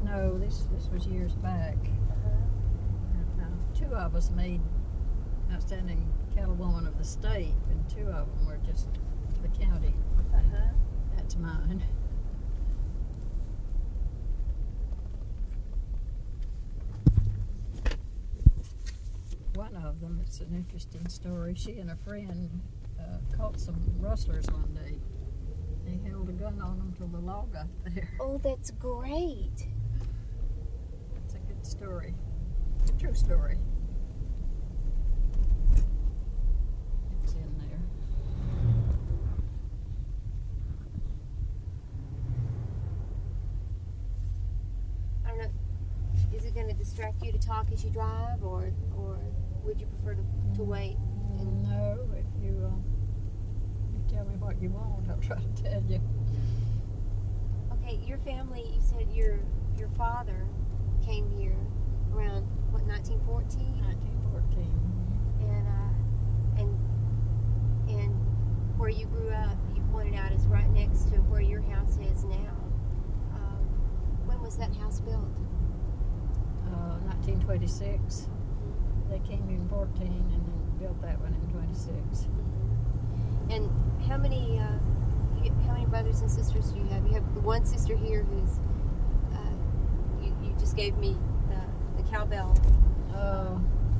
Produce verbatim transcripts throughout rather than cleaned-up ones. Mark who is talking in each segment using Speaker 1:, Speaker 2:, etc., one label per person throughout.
Speaker 1: No, this this was years back. And, uh, two of us made Outstanding Cattlewoman of the State, and two of them were just the county.
Speaker 2: Uh-huh.
Speaker 1: That's mine. One of them, it's an interesting story. She and a friend uh, caught some rustlers one day. They held a gun on them till the law got there.
Speaker 2: Oh, that's great.
Speaker 1: It's a good story. It's a true story. It's in there.
Speaker 2: I don't know. Is it going to distract you to talk as you drive, or or would you prefer to, to wait? And
Speaker 1: No, if you, uh, you tell me what you want, I'll try to tell you.
Speaker 2: okay, your family. You said your your father came here around what nineteen fourteen,
Speaker 1: nineteen fourteen.
Speaker 2: and uh, and and where you grew up, you pointed out, is right next to where your house is now. Um, when was that house built?
Speaker 1: Uh, nineteen twenty-six. They came in fourteen and then built that one in twenty-six.
Speaker 2: And how many uh, you, how many brothers and sisters do you have? You have one sister here who's uh, you, you just gave me the, the cowbell.
Speaker 1: Uh,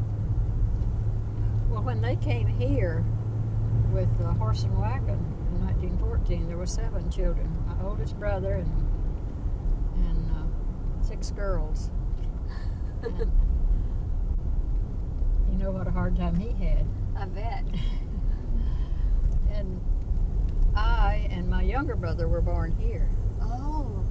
Speaker 1: well, when they came here with the horse and wagon in nineteen fourteen, there were seven children. My oldest brother and and uh, six girls. And you know what a hard time he had.
Speaker 2: I bet.
Speaker 1: And I and my younger brother were born here.
Speaker 2: Oh.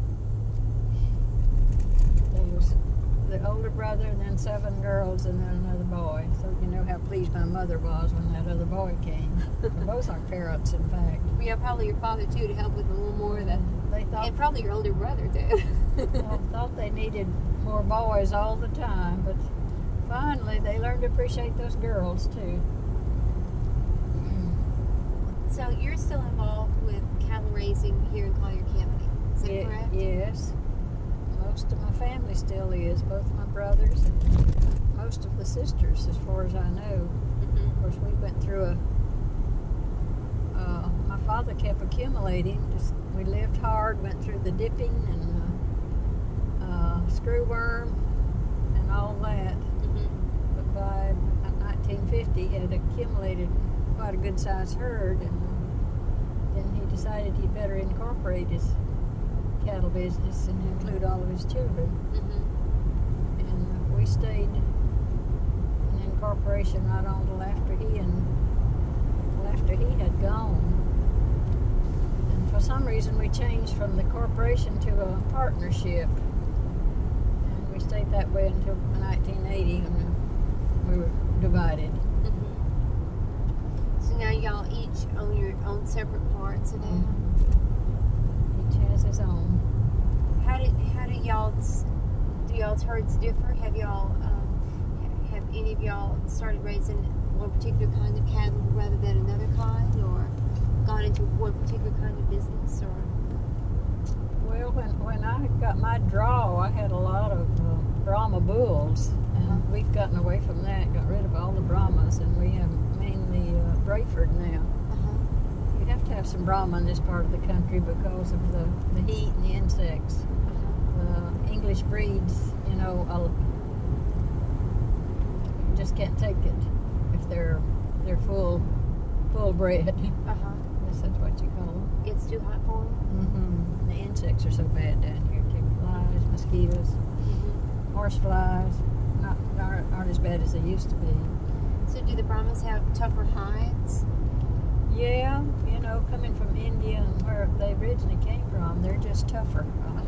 Speaker 1: There was the older brother and then seven girls and then another boy. So you know how pleased my mother was when that other boy came. They're both our parents, in fact.
Speaker 2: We have probably your father too to help with a little more of that.
Speaker 1: They thought,
Speaker 2: And probably your older brother too.
Speaker 1: well, thought they needed more boys all the time, but finally they learned to appreciate those girls too.
Speaker 2: So you're still involved with cattle raising here in Collier County, is that
Speaker 1: Ye-
Speaker 2: correct?
Speaker 1: Yes. Most of my family still is, both my brothers and most of the sisters, as far as I know.
Speaker 2: Mm-hmm.
Speaker 1: Of course, we went through a. Uh, my father kept accumulating. Just we lived hard, went through the dipping and uh, uh, screwworm and all that.
Speaker 2: Mm-hmm.
Speaker 1: But by nineteen fifty, had accumulated quite a good sized herd, and then he decided he better incorporate his cattle business and include all of his children.
Speaker 2: Mm-hmm.
Speaker 1: And we stayed in incorporation right on till after he and well, after he had gone. And for some reason, we changed from the corporation to a partnership, and we stayed that way until nineteen eighty when we were divided.
Speaker 2: So now y'all each own your own separate parts of that.
Speaker 1: Each has his own.
Speaker 2: How did how do y'all's do y'all's herds differ? Have y'all um, have any of y'all started raising one particular kind of cattle rather than another kind, or gone into one particular kind of business? Or
Speaker 1: Well, when when I got my draw, I had a lot of uh, Brahma bulls, and
Speaker 2: Uh-huh.
Speaker 1: we've gotten away from that, got rid of all the Brahmas, and we have mainly uh, Brayford now.
Speaker 2: uh-huh.
Speaker 1: You have to have some Brahma in this part of the country because of the, the heat and the insects. The English breeds, you know, uh, you just can't take it if they're they're full full bred.
Speaker 2: Uh-huh.
Speaker 1: I guess that's what you call them.
Speaker 2: It's too hot for them.
Speaker 1: Mm-hmm. The insects are so bad down here too. Flies, mosquitoes,
Speaker 2: Mm-hmm.
Speaker 1: horse flies, not aren't, aren't as bad as they used to be.
Speaker 2: So do the Brahmas have tougher hides?
Speaker 1: Yeah, you know, coming from India and where they originally came from, they're just tougher.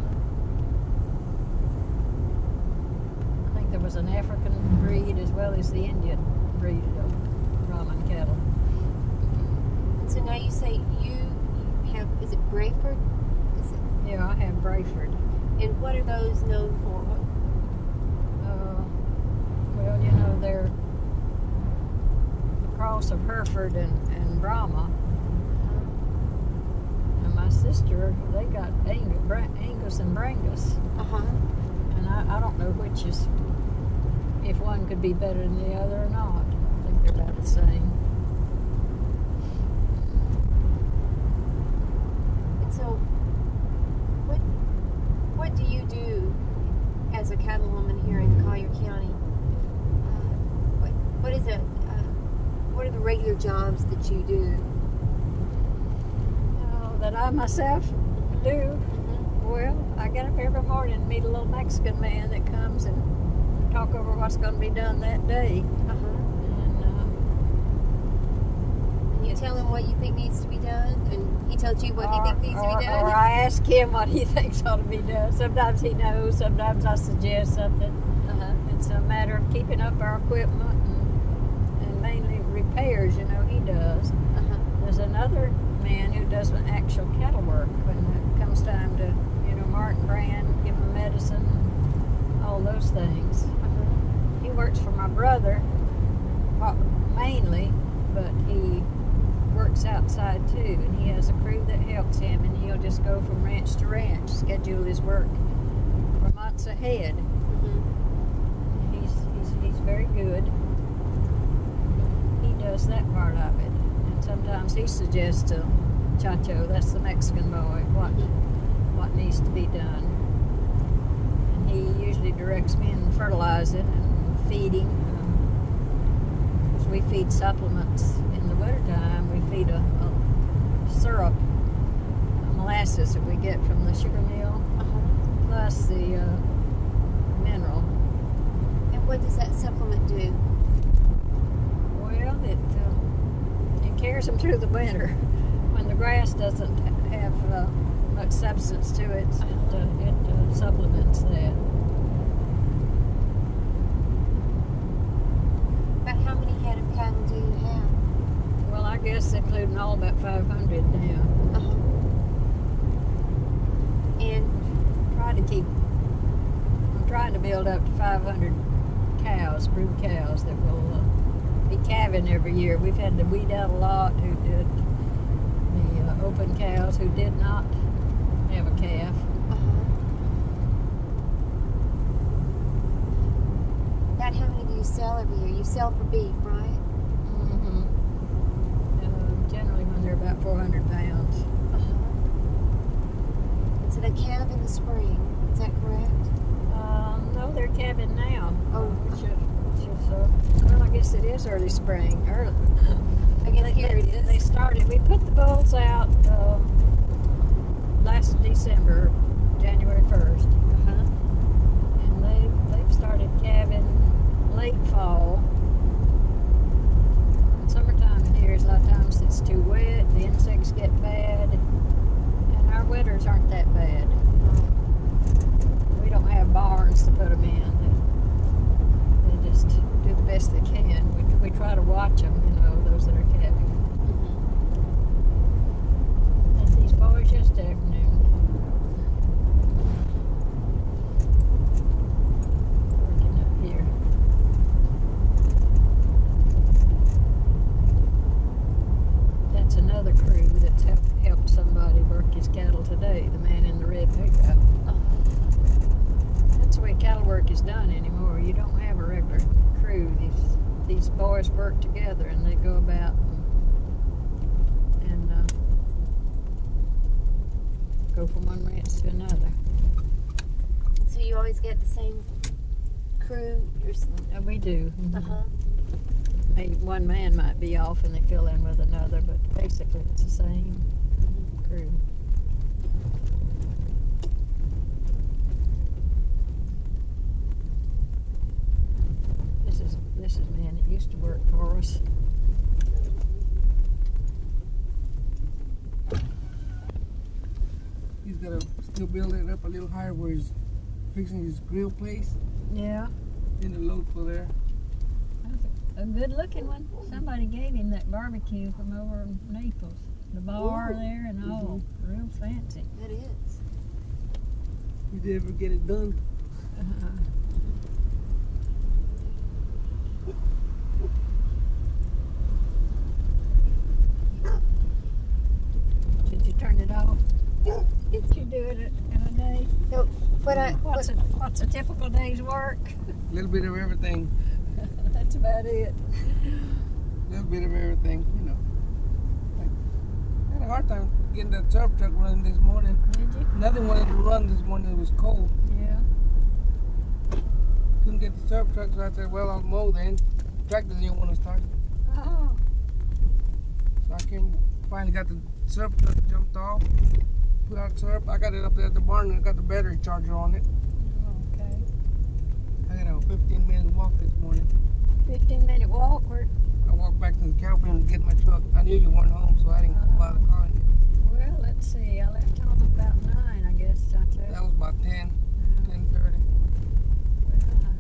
Speaker 1: I think there was an African breed as well as the Indian breed of Brahman cattle.
Speaker 2: So now you say you have, is it Brayford? Is it,
Speaker 1: Yeah, I have Brayford.
Speaker 2: and what are those known for? What,
Speaker 1: Uh, well, you know, they're a cross of Hereford and, and Brahma. And my my sister, they got Angus, Angus and Brangus.
Speaker 2: Uh huh.
Speaker 1: And I, I don't know which is, if one could be better than the other or not. I think they're about the same.
Speaker 2: And so, what what do you do as a cattlewoman here in Collier County? Uh, what what is it? Uh, what are the regular jobs that you do?
Speaker 1: Oh, that I myself do.
Speaker 2: Mm-hmm.
Speaker 1: Well, I get up every morning and meet a little Mexican man that comes and talk over what's going to be done that day.
Speaker 2: Uh-huh.
Speaker 1: And, uh,
Speaker 2: And you tell him what you think needs to be done, and he tells you what
Speaker 1: or,
Speaker 2: he thinks needs
Speaker 1: or,
Speaker 2: to be done.
Speaker 1: Or I ask him what he thinks ought to be done. Sometimes he knows, sometimes I suggest something.
Speaker 2: Uh-huh.
Speaker 1: It's a matter of keeping up our equipment and, and mainly repairs, you know, he does.
Speaker 2: Uh-huh.
Speaker 1: There's another man who does an actual cattle work when it comes time to, you know, mark and brand, give them medicine, all those things.
Speaker 2: Uh-huh.
Speaker 1: He works for my brother uh, mainly, but he works outside too, and he has a crew that helps him, and he'll just go from ranch to ranch, schedule his work for months ahead.
Speaker 2: Mm-hmm.
Speaker 1: He's, he's, he's very good. He does that part of it. And sometimes he suggests to Chacho, that's the Mexican boy, what what needs to be done. And he usually directs me in fertilizing and feeding. Because we feed supplements in the wintertime. We feed a, a syrup, a molasses that we get from the sugar mill,
Speaker 2: Uh-huh.
Speaker 1: plus the uh, mineral.
Speaker 2: And what does that supplement do?
Speaker 1: Well, it uh, it carries them through the winter. When the grass doesn't have uh, much substance to it, it, uh, it uh, supplements that.
Speaker 2: About how many head of cattle do you have?
Speaker 1: Well, I guess including all about five hundred now.
Speaker 2: Uh-huh. And
Speaker 1: Try to keep. I'm trying to build up to five hundred cows, brood cows that will uh, be calving every year. We've had to weed out a lot who did the uh, open cows who did not have a calf.
Speaker 2: uh-huh. About how many do you sell every year? You sell for beef, right?
Speaker 1: Mm-hmm. Uh, generally, when they're about four hundred pounds.
Speaker 2: Uh-huh. So they calve in the spring. Is that correct?
Speaker 1: Um, no, they're calving now.
Speaker 2: Oh.
Speaker 1: which is, which is uh, well, I guess it is early spring. Early.
Speaker 2: I guess
Speaker 1: They,
Speaker 2: here it is.
Speaker 1: they started. We put the bulls out uh, last December, January first,
Speaker 2: Uh-huh.
Speaker 1: and they they've started calving late fall. In summertime here, a lot of times it's too wet. The insects get bad, and our winters aren't that bad. We don't have barns to put them in. They, they just do the best they can. We, we try to watch them, you know, those that are calving.
Speaker 2: Mm-hmm.
Speaker 1: And these boys yesterday afternoon. Working up here. That's another crew that's helped, helped somebody work his cattle today, the man in the red pickup.
Speaker 2: Uh-huh.
Speaker 1: That's the way cattle work is done anymore. You don't have a regular crew. These these boys work together and they go about and, and uh, go from one ranch to another.
Speaker 2: So you always get the same crew? You're,
Speaker 1: And we do.
Speaker 2: uh-huh.
Speaker 1: Maybe one man might be off and they fill in with another, but basically it's the same crew. This is this is a man that used to work for us.
Speaker 3: He's got to still build it up a little higher where he's fixing his grill place
Speaker 1: Yeah.
Speaker 3: in the load for there.
Speaker 1: That's a, a good looking one. Somebody gave him that barbecue from over in Naples. The bar
Speaker 2: Ooh.
Speaker 1: there and all. Real fancy.
Speaker 2: That is.
Speaker 3: He did ever get it done.
Speaker 1: Uh, Did you turn it off?
Speaker 2: What I what,
Speaker 1: What's a, what's a typical day's work?
Speaker 3: A little bit of everything.
Speaker 1: That's about it.
Speaker 3: A little bit of everything, you know. Like, I had a hard time getting that surf truck running this morning.
Speaker 1: Did you?
Speaker 3: Nothing wanted to run this morning. It was cold.
Speaker 1: Yeah.
Speaker 3: Couldn't get the surf truck, so I said, well, I'll mow then. Tractor didn't want to start.
Speaker 1: Oh.
Speaker 3: So I came, finally got the surf truck jumped off, put out surf. I got it up there at the barn and I got the battery charger on it.
Speaker 1: Okay.
Speaker 3: I had a fifteen minute walk this morning.
Speaker 1: Fifteen minute walk. Where?
Speaker 3: I walked back to the campground and get my truck. I knew you weren't home, so I didn't go by the car.
Speaker 1: Well, let's see. I left home about nine, I guess. I took.
Speaker 3: That was about ten,
Speaker 1: Uh,
Speaker 3: ten thirty.
Speaker 1: well,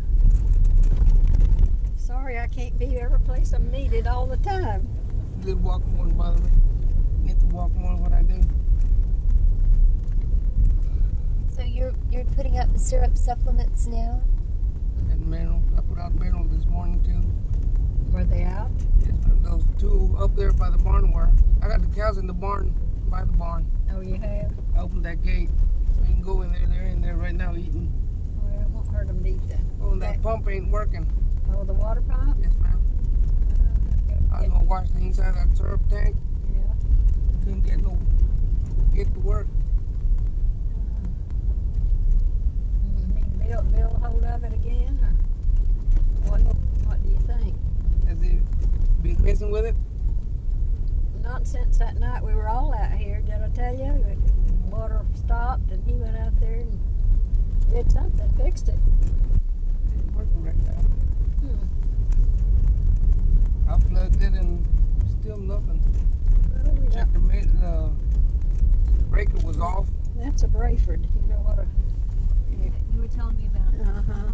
Speaker 1: uh, sorry, I can't be every place I'm needed all the time.
Speaker 3: Little walking wouldn't bother me. Need to walk more than what I do.
Speaker 2: so you're you're putting out the syrup supplements now?
Speaker 3: And mineral. I put out mineral this morning too.
Speaker 1: Were they out?
Speaker 3: Yes, but those two up there by the barn were. I got the cows in the barn, by the barn.
Speaker 1: Oh, you have?
Speaker 3: I opened that gate so you can go in there. They're in there right now eating.
Speaker 1: Well, it won't hurt them to eat that.
Speaker 3: Oh, and that pump ain't working.
Speaker 1: Oh, the water pump?
Speaker 3: Yes, ma'am.
Speaker 1: Uh,
Speaker 3: I was gonna wash the inside of that syrup tank.
Speaker 1: yeah.
Speaker 3: Couldn't get no, get to work.
Speaker 1: You need Bill, Bill hold of it again, or what? What do you think?
Speaker 3: Has he been messing with it?
Speaker 1: Not since that night we were all out here. Did I tell you? The water stopped, and he went out there and did something, fixed it.
Speaker 3: It ain't working right now.
Speaker 1: Hmm.
Speaker 3: I plugged it and still nothing.
Speaker 1: Well, we got-
Speaker 3: Checked the main, uh, breaker was off.
Speaker 1: That's a Brayford. You know what a.
Speaker 2: You were telling me about it.
Speaker 1: Uh huh.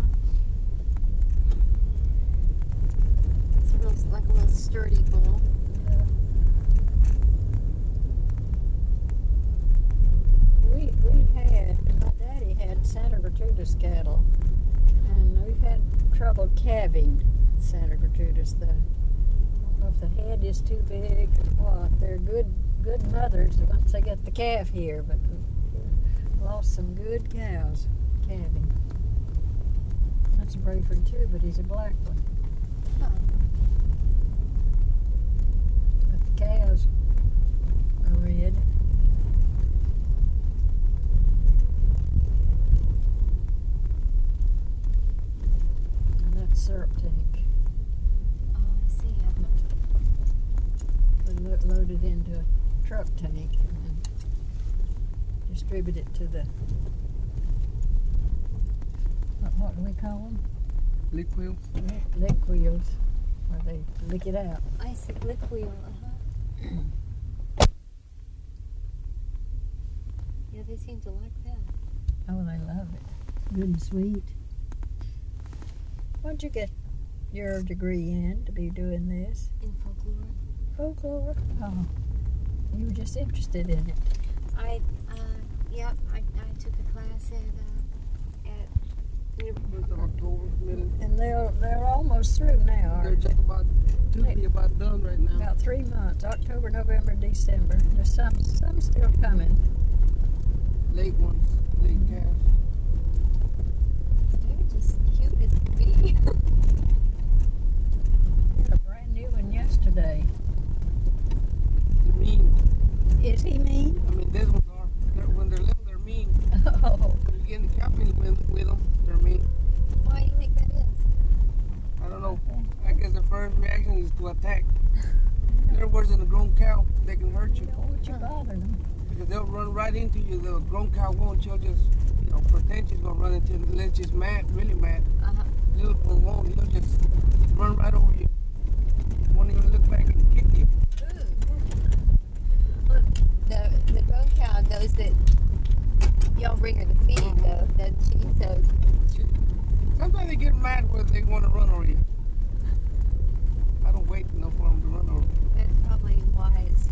Speaker 2: It's a real, like a real sturdy bull.
Speaker 1: Yeah. We we had my daddy had Santa Gertrudis cattle, and we've had trouble calving Santa Gertrudis. The I don't know if the head is too big or what. They're good good mothers once they get the calf here, but we lost some good cows calving. That's a Brayford too, but he's a black one.
Speaker 2: Huh.
Speaker 1: But the cows are red. And that's syrup tank.
Speaker 2: Oh, I see.
Speaker 1: We lo- load it into a truck tank and then distribute it to the, what, what do we call them?
Speaker 3: Liquid.
Speaker 1: Lick wheels, where they lick it out.
Speaker 2: I see. Lick wheel. Uh-huh. Yeah, they seem to like that.
Speaker 1: Oh, they love it. Good and sweet. What'd you get your degree in to be doing this?
Speaker 2: In folklore.
Speaker 1: Folklore? Oh, you were just interested in it.
Speaker 2: I, uh, yep, I, I took a class at, uh, at,
Speaker 3: First of October, middle.
Speaker 1: And they're they're almost through now.
Speaker 3: They're
Speaker 1: aren't
Speaker 3: just about to be about done right
Speaker 1: they?
Speaker 3: now.
Speaker 1: About three months, October, November, December. There's some some still coming.
Speaker 3: Late ones, late calves.
Speaker 2: they're just cute as can be.
Speaker 1: Got a brand new one yesterday.
Speaker 3: They're mean.
Speaker 1: Is he mean?
Speaker 3: I mean, these ones are. They're, when they're little, they're mean.
Speaker 1: Oh,
Speaker 3: When you get in the camping with, with them, they're mean.
Speaker 2: Why do you think that is?
Speaker 3: I don't know. I guess the first reaction is to attack. They're worse than a grown cow. They can hurt you.
Speaker 1: don't want you bothering them.
Speaker 3: Because they'll run right into you. The grown cow won't. She'll just, you know, pretend she's going to run into you unless she's mad, really mad.
Speaker 2: Uh-huh.
Speaker 3: Little one won't. He'll just run right over you. Won't even look back and kick you.
Speaker 2: Look, the the grown cow knows that y'all bring her to feed, though, doesn't she? So
Speaker 3: She- Sometimes they get mad where they want to run over you. I don't wait enough for them to run over me.
Speaker 2: that's probably wise.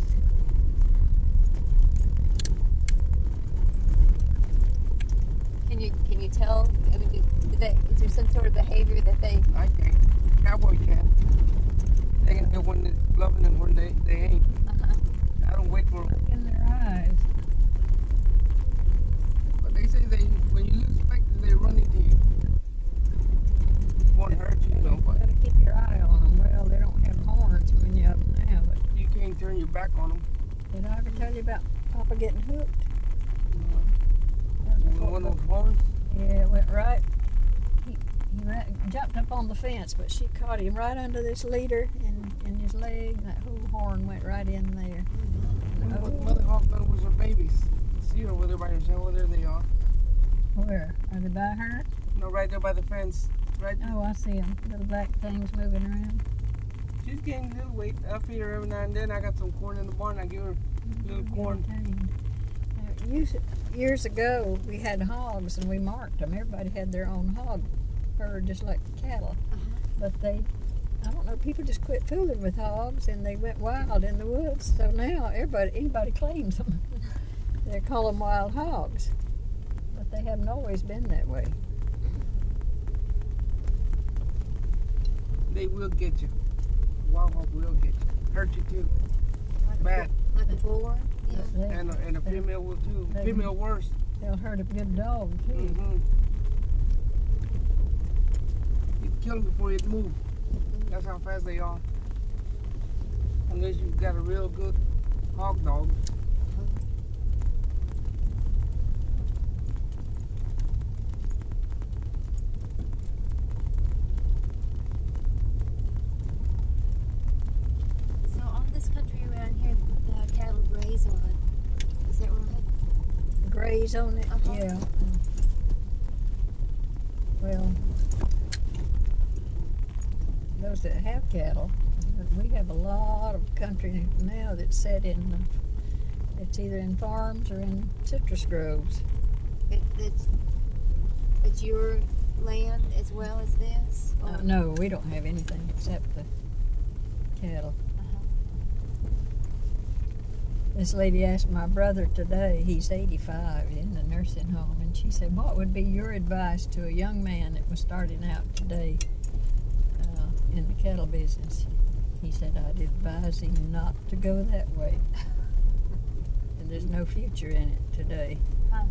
Speaker 2: Can you can you tell? I mean, do, do they, is there some sort of behavior that they?
Speaker 3: I can't. Cowboy can. They can do when they're bluffing and when they, they ain't.
Speaker 2: Uh-huh.
Speaker 3: I don't wait for them.
Speaker 1: Look in their eyes.
Speaker 3: But they say they when you lose respect
Speaker 1: jumped up on the fence, but she caught him right under this leader in, in his leg. That whole horn went right in there.
Speaker 3: Mother,
Speaker 1: Oh,
Speaker 3: mother hawk done was her babies. See her over there by herself. Over there they are.
Speaker 1: where? Are they by her?
Speaker 3: No, right there by the fence. Right.
Speaker 1: Oh, I see them. Little black things moving around.
Speaker 3: She's gaining a little weight. I feed her every now and then. I got some corn in the barn. I give her a little corn.
Speaker 1: Now, years, years ago, we had hogs and we marked them. Everybody had their own hog herd, just like the cattle.
Speaker 2: Uh-huh.
Speaker 1: But they, I don't know, people just quit fooling with hogs and they went wild in the woods. So now everybody, anybody claims them. They call them wild hogs. But they haven't always been that way.
Speaker 3: They will get you. Wild hog will get you. Hurt you too.
Speaker 2: Like
Speaker 3: Bad.
Speaker 2: A, like a boar. Yeah.
Speaker 1: They,
Speaker 3: And a, and a female will too.
Speaker 1: They-
Speaker 3: Female worse.
Speaker 1: they'll hurt a good dog too.
Speaker 3: Mm-hmm. You can kill them before you move. That's how fast they are. Unless you've got a real good hog dog.
Speaker 2: So all this country around here, the cattle graze on. Is that right?
Speaker 1: Graze on it,
Speaker 2: Uh-huh.
Speaker 1: yeah. Well, those that have cattle, we have a lot of country now that's set in, uh, it's either in farms or in citrus groves.
Speaker 2: It, it's it's your land as well as this.
Speaker 1: Uh,
Speaker 2: Or-
Speaker 1: no, we don't have anything except the cattle.
Speaker 2: Uh-huh.
Speaker 1: This lady asked my brother today, he's eighty-five, in the nursing home, and she said, what would be your advice to a young man that was starting out today uh, in the cattle business? He said, I'd advise him not to go that way. And there's no future in it today.
Speaker 2: Huh.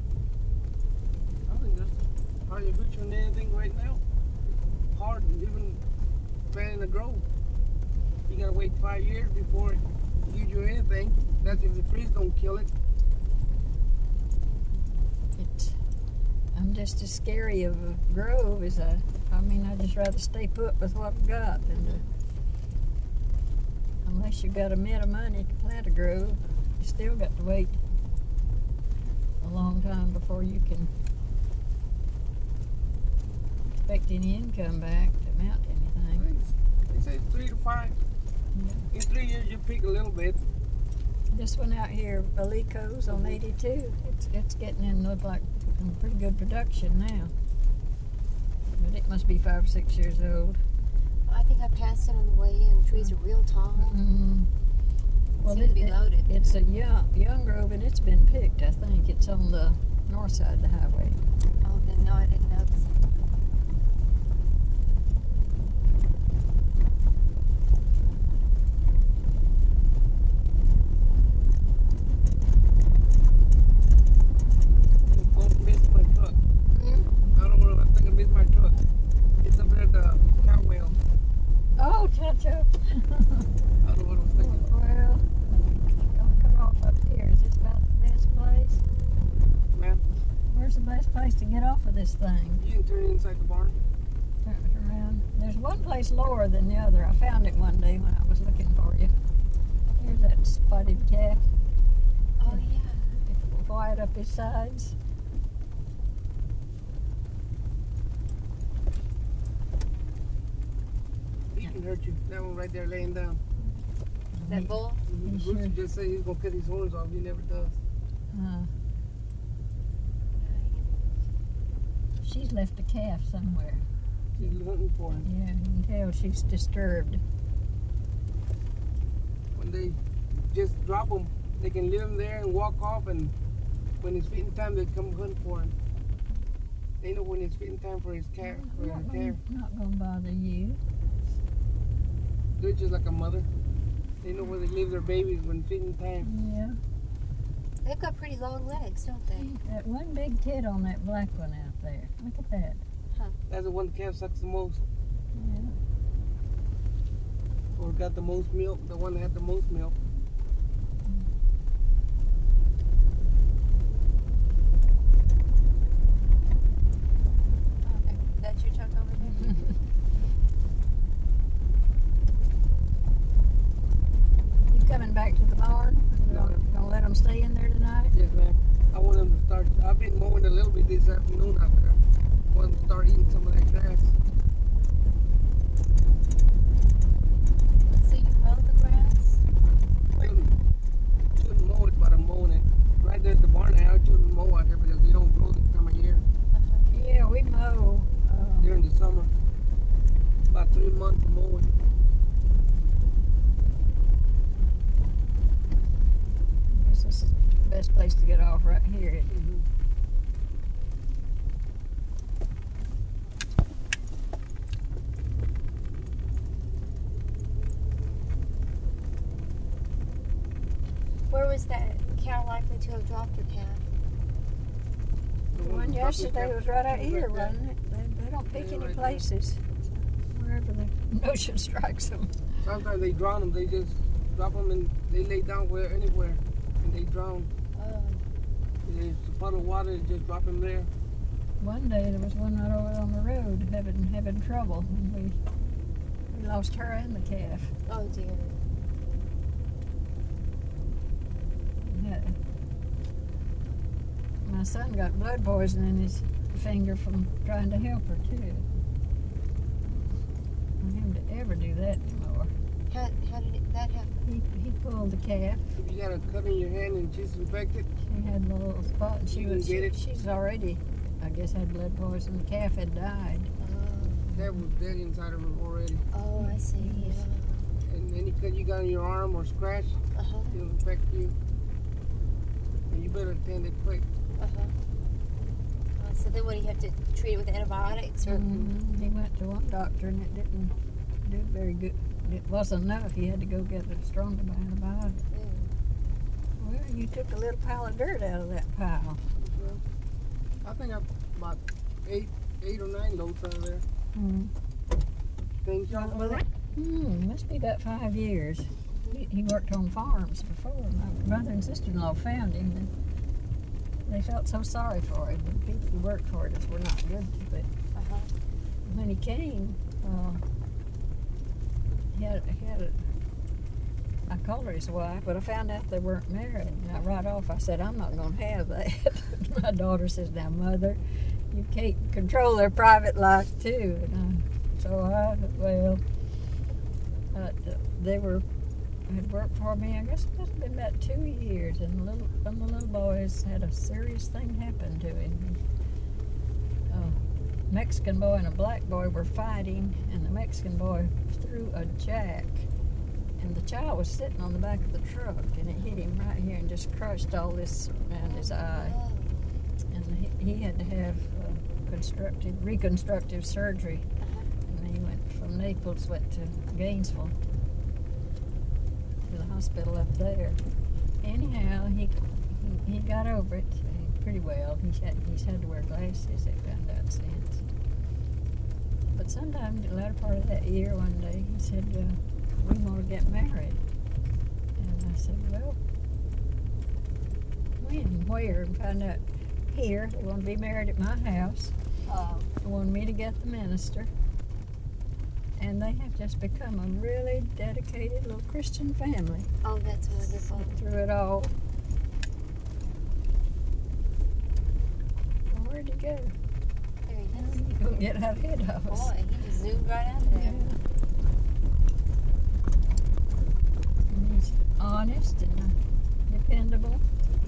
Speaker 3: I think that's hardly a future in anything right now. Hard, even planting a grove. You gotta wait five years before it gives you anything. That's if the freeze don't kill it.
Speaker 1: It's, I'm just as scary of a grove as I, I mean, I'd just rather stay put with what I've got than to, unless you've got a mint of money to plant a grove, you still got to wait a long time before you can expect any income back to amount to anything.
Speaker 3: They say three to five.
Speaker 1: Yeah.
Speaker 3: In three years you pick a little bit.
Speaker 1: This one out here, Alico's on eighty-two, it's, it's getting in look like some pretty good production now. But it must be five or six years old.
Speaker 2: I think I passed it on the way in. The trees are real tall.
Speaker 1: Mm. Well,
Speaker 2: Seem to be
Speaker 1: it-
Speaker 2: loaded.
Speaker 1: It's a young, young grove and it's been picked, I think. It's on the north side of the highway.
Speaker 2: Oh, then no, I didn't notice.
Speaker 3: I'm gonna miss my truck. I don't know. I think I missed my truck. It's up there at the cow well.
Speaker 1: Oh, cha-cha.
Speaker 3: I don't know what I was thinking.
Speaker 1: Well, I'll come off up here. Is this about the best place?
Speaker 3: Man,
Speaker 1: Where's the best place to get off of this thing?
Speaker 3: you can turn it inside the barn.
Speaker 1: Turn it around. There's one place lower than the other. I found it one day when I was looking for you. Here's that spotted calf.
Speaker 2: Oh, yeah.
Speaker 1: White up his sides.
Speaker 3: He can hurt you. That one right there laying down.
Speaker 2: That bull?
Speaker 1: He
Speaker 3: Bruce
Speaker 1: sure-
Speaker 3: just said he's gonna cut his horns off. He never does.
Speaker 1: Uh, she's left a calf somewhere.
Speaker 3: He's hunting for him.
Speaker 1: Yeah, you can tell she's disturbed.
Speaker 3: When they just drop him, they can leave him there and walk off, and when it's feeding time, they come hunt for him. They know when it's feeding time for his calf, for
Speaker 1: I'm
Speaker 3: their
Speaker 1: not,
Speaker 3: calf.
Speaker 1: gonna, not gonna bother you.
Speaker 3: They're just like a mother. They know where they leave their babies when feeding time.
Speaker 1: Yeah.
Speaker 2: They've got pretty long legs, don't they?
Speaker 1: That one big tit on that black one out there. Look at that.
Speaker 3: That's the one the calf sucks the most,
Speaker 1: Yeah.
Speaker 3: or got the most milk. The one that had the most milk.
Speaker 2: Okay. That's your truck over there?
Speaker 3: been mowing a little bit this afternoon out there. Want to start eating some of that grass.
Speaker 2: So you mow the grass?
Speaker 3: I shouldn't, shouldn't mow it, but I'm mowing it. Right there at the barn now, I shouldn't mow out there because they don't grow this time of year.
Speaker 1: Yeah, we mow. Uh,
Speaker 3: During the summer. About three months of mowing.
Speaker 1: This is the best place to get off right here.
Speaker 3: Mm-hmm.
Speaker 2: Where was that cow likely to have dropped her calf?
Speaker 3: The
Speaker 1: The
Speaker 3: one
Speaker 1: one
Speaker 3: that
Speaker 1: yesterday
Speaker 3: probably
Speaker 1: was right out
Speaker 3: kept-
Speaker 1: here,
Speaker 3: right there.
Speaker 1: wasn't it? They, they don't pick
Speaker 3: Yeah,
Speaker 1: any
Speaker 3: right there.
Speaker 1: places. Wherever the ocean strikes them.
Speaker 3: Sometimes they drown them. They just drop them and they lay down where anywhere, and they drown.
Speaker 2: Oh,
Speaker 3: There's a puddle of water, and just drop them there.
Speaker 1: One day there was one right over on the road having having trouble, and we we lost her and the calf.
Speaker 2: oh dear.
Speaker 1: Yeah. My son got blood poison in his finger from trying to help her too. For him to ever do that anymore.
Speaker 2: How, how did it, that happen?
Speaker 1: He he pulled the calf.
Speaker 3: If you got a cut in your hand and she's infected,
Speaker 1: She had a little spot, and she
Speaker 3: You can
Speaker 1: was
Speaker 3: get
Speaker 1: she,
Speaker 3: it.
Speaker 1: she's already, I guess, had blood poison. The calf had died.
Speaker 3: that was dead inside of her already.
Speaker 2: Oh, I see. Yeah.
Speaker 3: And any cut you got on your arm or scratch,
Speaker 2: Uh huh.
Speaker 3: it'll infect you. And you better attend it quick.
Speaker 2: Uh huh. Uh, so then, what do you have to treat it with antibiotics or?
Speaker 1: Mhm. He went to one doctor, and it didn't do very good. It wasn't enough. He had to go get a stronger antibiotic.
Speaker 2: Mm.
Speaker 1: Well, you took a little pile of dirt out of that pile.
Speaker 3: I think I've about eight, eight or nine loads out of there.
Speaker 1: Mm.
Speaker 3: Things y'all with it?
Speaker 1: Hmm, must be about five years. He, he worked on farms before. My brother and sister-in-law found him, and they felt so sorry for him. The people who worked for us were not good to it.
Speaker 2: Uh huh.
Speaker 1: When he came, uh, he had, he had a, I called her his wife, but I found out they weren't married. Now, right off, I said, I'm not going to have that. My daughter says, now, Mother, you can't control their private life, too. And I, so I, well, uh, they were, had worked for me, I guess it must have been about two years, and the little, one of the little boys had a serious thing happen to him. A Mexican boy and a black boy were fighting, and the Mexican boy threw a jack, and the child was sitting on the back of the truck, and it hit him right here and just crushed all this around his eye.
Speaker 2: Oh.
Speaker 1: And he, he had to have uh, constructive, reconstructive surgery.
Speaker 2: Uh-huh.
Speaker 1: And he went from Naples, went to Gainesville, to the hospital up there. Anyhow, he he, he got over it pretty well. He's had, he's had to wear glasses, they found out since. But sometime in the latter part of that year, one day, he said, uh, we want to get married. And I said, well, when and where? And found out here, they want to be married at my house.
Speaker 2: Oh.
Speaker 1: They wanted me to get the minister. And they have just become a really dedicated little Christian family
Speaker 2: Oh, that's wonderful.
Speaker 1: through it all. Well, where'd he go?
Speaker 2: There he is.
Speaker 1: He couldn't get out ahead of us.
Speaker 2: Boy, he just zoomed right out there.
Speaker 1: And he's honest and uh, dependable.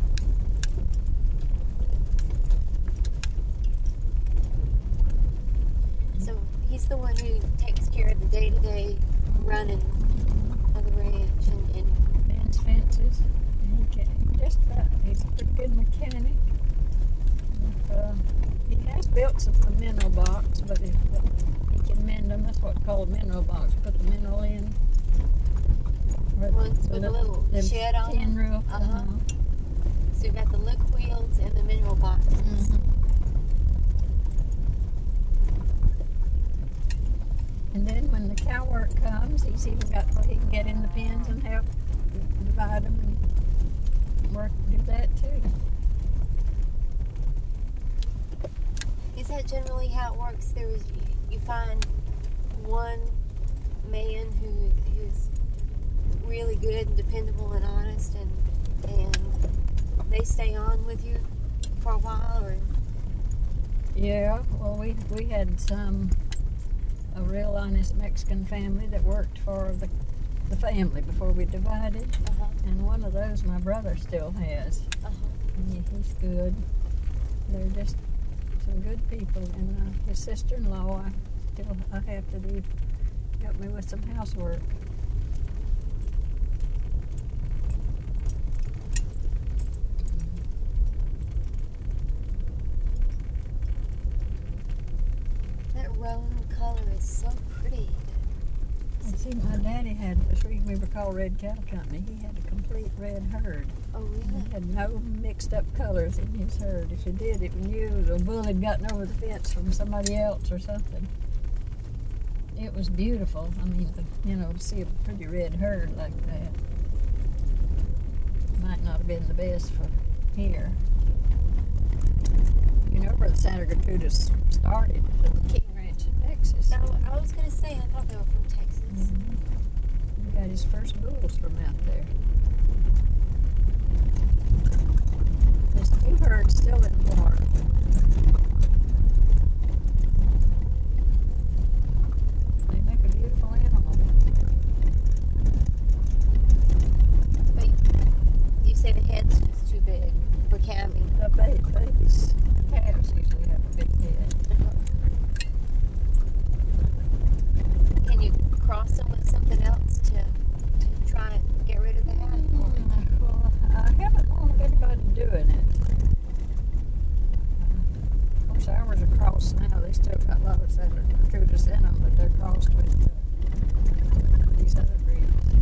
Speaker 2: So he's the one who takes care of the day-to-day running of the ranch and, and
Speaker 1: Mends fences. And he can just about, he's a pretty good mechanic. If, uh, he has built some a mineral box, but if uh, he can mend them, that's what's called mineral box. Put the mineral in. Or
Speaker 2: Ones with a little
Speaker 1: them
Speaker 2: shed on
Speaker 1: tin
Speaker 2: them?
Speaker 1: roof.
Speaker 2: Uh-huh. so you've got the lick wheels and the mineral boxes.
Speaker 1: Mhm. And then when the cow work comes, he's even got where he can get in the pens and help divide them and work, do that too.
Speaker 2: Is that generally how it works? There is, you find one man who who's really good and dependable and honest, and and they stay on with you for a while, or
Speaker 1: Yeah, well, we, we had some, a real honest Mexican family that worked for the, the family before we divided.
Speaker 2: uh-huh,
Speaker 1: And one of those my brother still has.
Speaker 2: uh-huh.
Speaker 1: And he- he's good. They're just some good people. And uh, his sister-in-law, I still I have to do, help me with some housework.
Speaker 2: That roan color is so pretty.
Speaker 1: And see, my daddy had, that's the reason we were called Red Cattle Company. He had a complete red herd.
Speaker 2: Oh,
Speaker 1: He
Speaker 2: really?
Speaker 1: had no mixed up colors in his herd. If you did, it knew the bull had gotten over the fence from somebody else or something. It was beautiful. I mean, the, you know, to see a pretty red herd like that. Might not have been the best for here. You know where the Santa Gertrudis started, the King Ranch in Texas.
Speaker 2: No, I was gonna say I thought they were from Texas.
Speaker 1: Mhm. He got his first bulls from out there. There's two herds still in Florida. They make a beautiful animal.
Speaker 2: But you say the head's just too big for calving.
Speaker 1: The ba- babies, calves usually have a big head.
Speaker 2: Can you cross them with something else to, to try and get rid of that? Or,
Speaker 1: Well, I haven't known of anybody doing it. Of course, ours are crossed now. They still got a lot of Santa Gertrudis in them, but they're crossed with uh, these other breeds.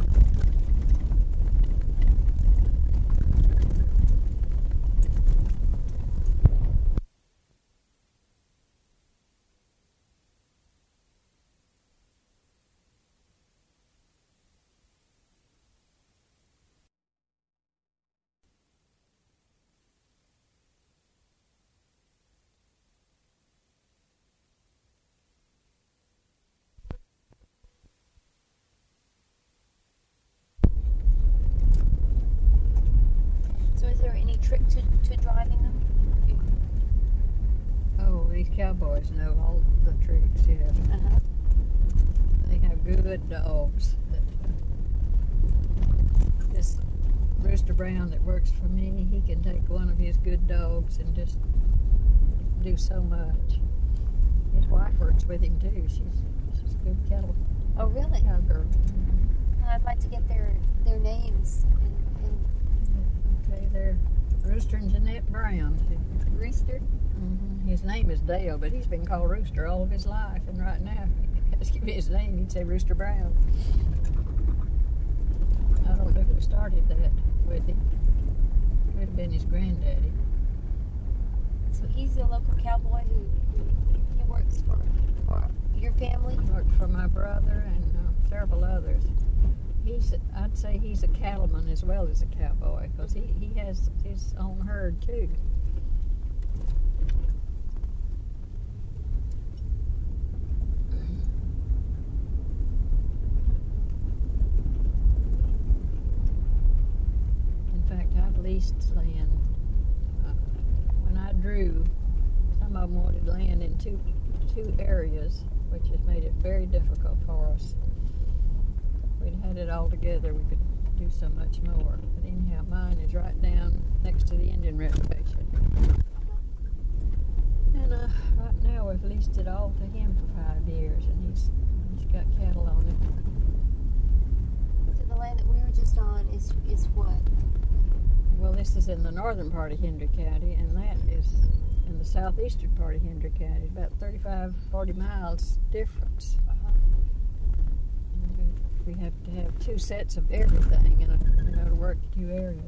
Speaker 2: so is there any trick to, to driving them?
Speaker 1: Oh, these cowboys know all the tricks, yeah.
Speaker 2: Uh-huh.
Speaker 1: They have good dogs. That, uh, this Rooster Brown that works for me, he can take one of his good dogs and just do so much. His wife works with him too. She's she's a good cattle
Speaker 2: Oh, really?
Speaker 1: cow girl.
Speaker 2: I'd like to get their their names. And, and
Speaker 1: Okay, they're Rooster and Jeanette Brown.
Speaker 2: Rooster.
Speaker 1: hmm His name is Dale, but he's been called Rooster all of his life. And right now, if you ask him his name, he'd say Rooster Brown. I don't know who started that with him. It would have been his granddaddy.
Speaker 2: So he's a local cowboy who, who he works for for your family.
Speaker 1: He worked for my brother and uh, several others. He's, I'd say he's a cattleman as well as a cowboy, because he, he has his own herd too. In fact, I've leased land. Uh, when I drew, some of them wanted land in two two areas, which has made it very difficult for us. If we'd had it all together, we could do so much more. But anyhow, mine is right down next to the Indian Reservation. And uh, right now we've leased it all to him for five years, and he's he's got cattle on it.
Speaker 2: So the land that we were just on is is what?
Speaker 1: Well, this is in the northern part of Hendry County, and that is in the southeastern part of Hendry County, about thirty-five, forty miles difference.
Speaker 2: Uh-huh.
Speaker 1: We have to have two sets of everything, in a, you know, to work the two areas.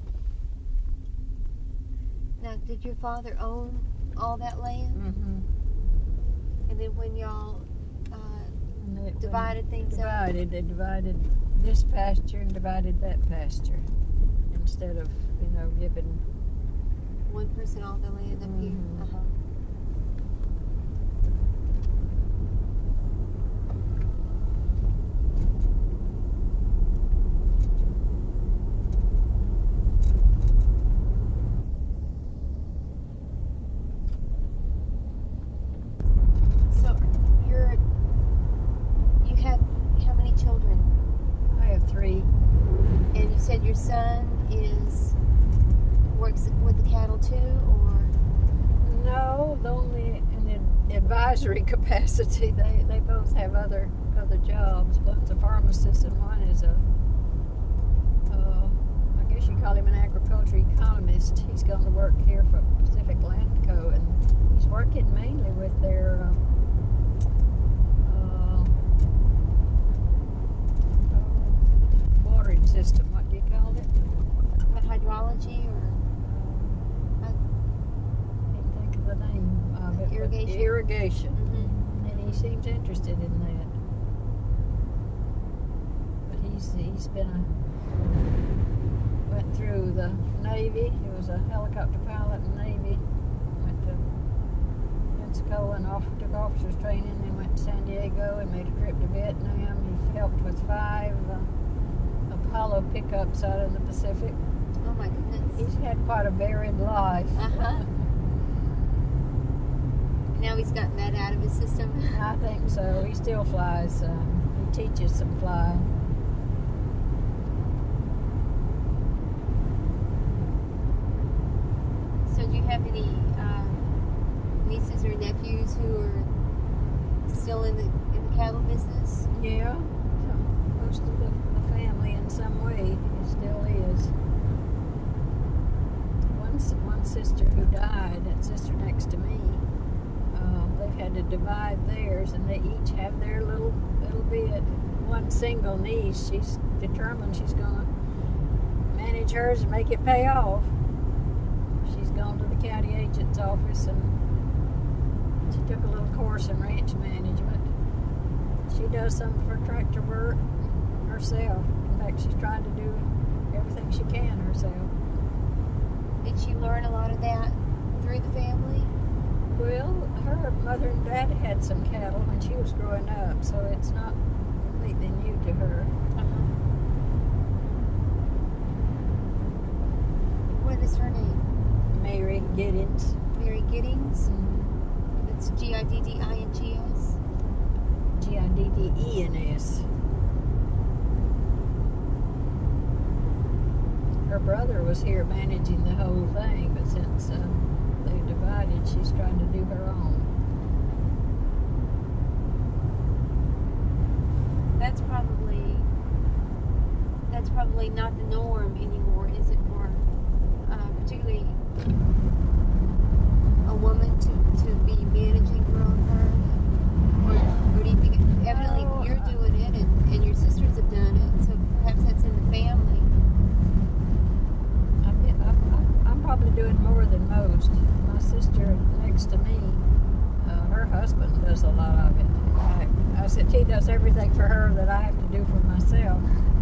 Speaker 2: Now, did your father own all that land?
Speaker 1: Mm-hmm.
Speaker 2: And then when y'all uh,
Speaker 1: And they,
Speaker 2: divided things up?
Speaker 1: divided, they divided this pasture and divided that pasture, instead of, you know, giving.
Speaker 2: One person all the land up
Speaker 1: Mhm.
Speaker 2: here? Uh-huh. your son is works with the cattle too, or
Speaker 1: No, only in an advisory capacity. They they both have other other jobs. One's a pharmacist and one is a, uh, I guess you call him an agriculture economist. He's going to work here for Pacific Land Co. and he's working mainly with their uh, uh, uh, watering system. What do you call it?
Speaker 2: the hydrology, or
Speaker 1: Can't think of the name of it. but
Speaker 2: Irrigation?
Speaker 1: Irrigation.
Speaker 2: mm-hmm.
Speaker 1: And he seems interested in that. But he's he's been a went through the Navy. He was a helicopter pilot in the Navy. Went to Pensacola and off, took officers training. Then went to San Diego and made a trip to Vietnam. He helped with five uh, Apollo pickups out in the Pacific.
Speaker 2: Oh my goodness.
Speaker 1: He's had quite a varied life.
Speaker 2: Uh-huh. Now he's gotten that out of his system.
Speaker 1: I think so. He still flies. Um, he teaches some flying.
Speaker 2: So do you have any uh, nieces or nephews who are still in the in the cattle business?
Speaker 1: Yeah, so most of the, the family in some way it still is. One, s- one sister who died, that sister next to me, um, they've had to divide theirs, and they each have their little little bit. One single niece, she's determined she's going to manage hers and make it pay off. She's gone to the county agent's office and she took a little course in ranch management. She does some of her tractor work herself. In fact, she's trying to do everything she can herself.
Speaker 2: Did she learn a lot of that through the family?
Speaker 1: Well, her mother and daddy had some cattle when she was growing up, so it's not completely new to her.
Speaker 2: Uh-huh. What is her name?
Speaker 1: Mary Giddens.
Speaker 2: Mary Giddings. That's G I D D I N G S.
Speaker 1: G I D D E N S. Her brother was here managing the whole thing, but since uh, they divided, she's trying to do her own.
Speaker 2: That's probably that's probably not the norm anymore, is it? For uh, particularly a woman to, to be managing her own herd, or, or do you think? It, evidently,
Speaker 1: Oh,
Speaker 2: you're
Speaker 1: uh,
Speaker 2: doing it, and, and your sisters have done it, so perhaps that's in the family.
Speaker 1: I'm, I'm, I'm probably doing more than most. My sister next to me, uh, her husband does a lot of it. I, I said he does everything for her that I have to do for myself.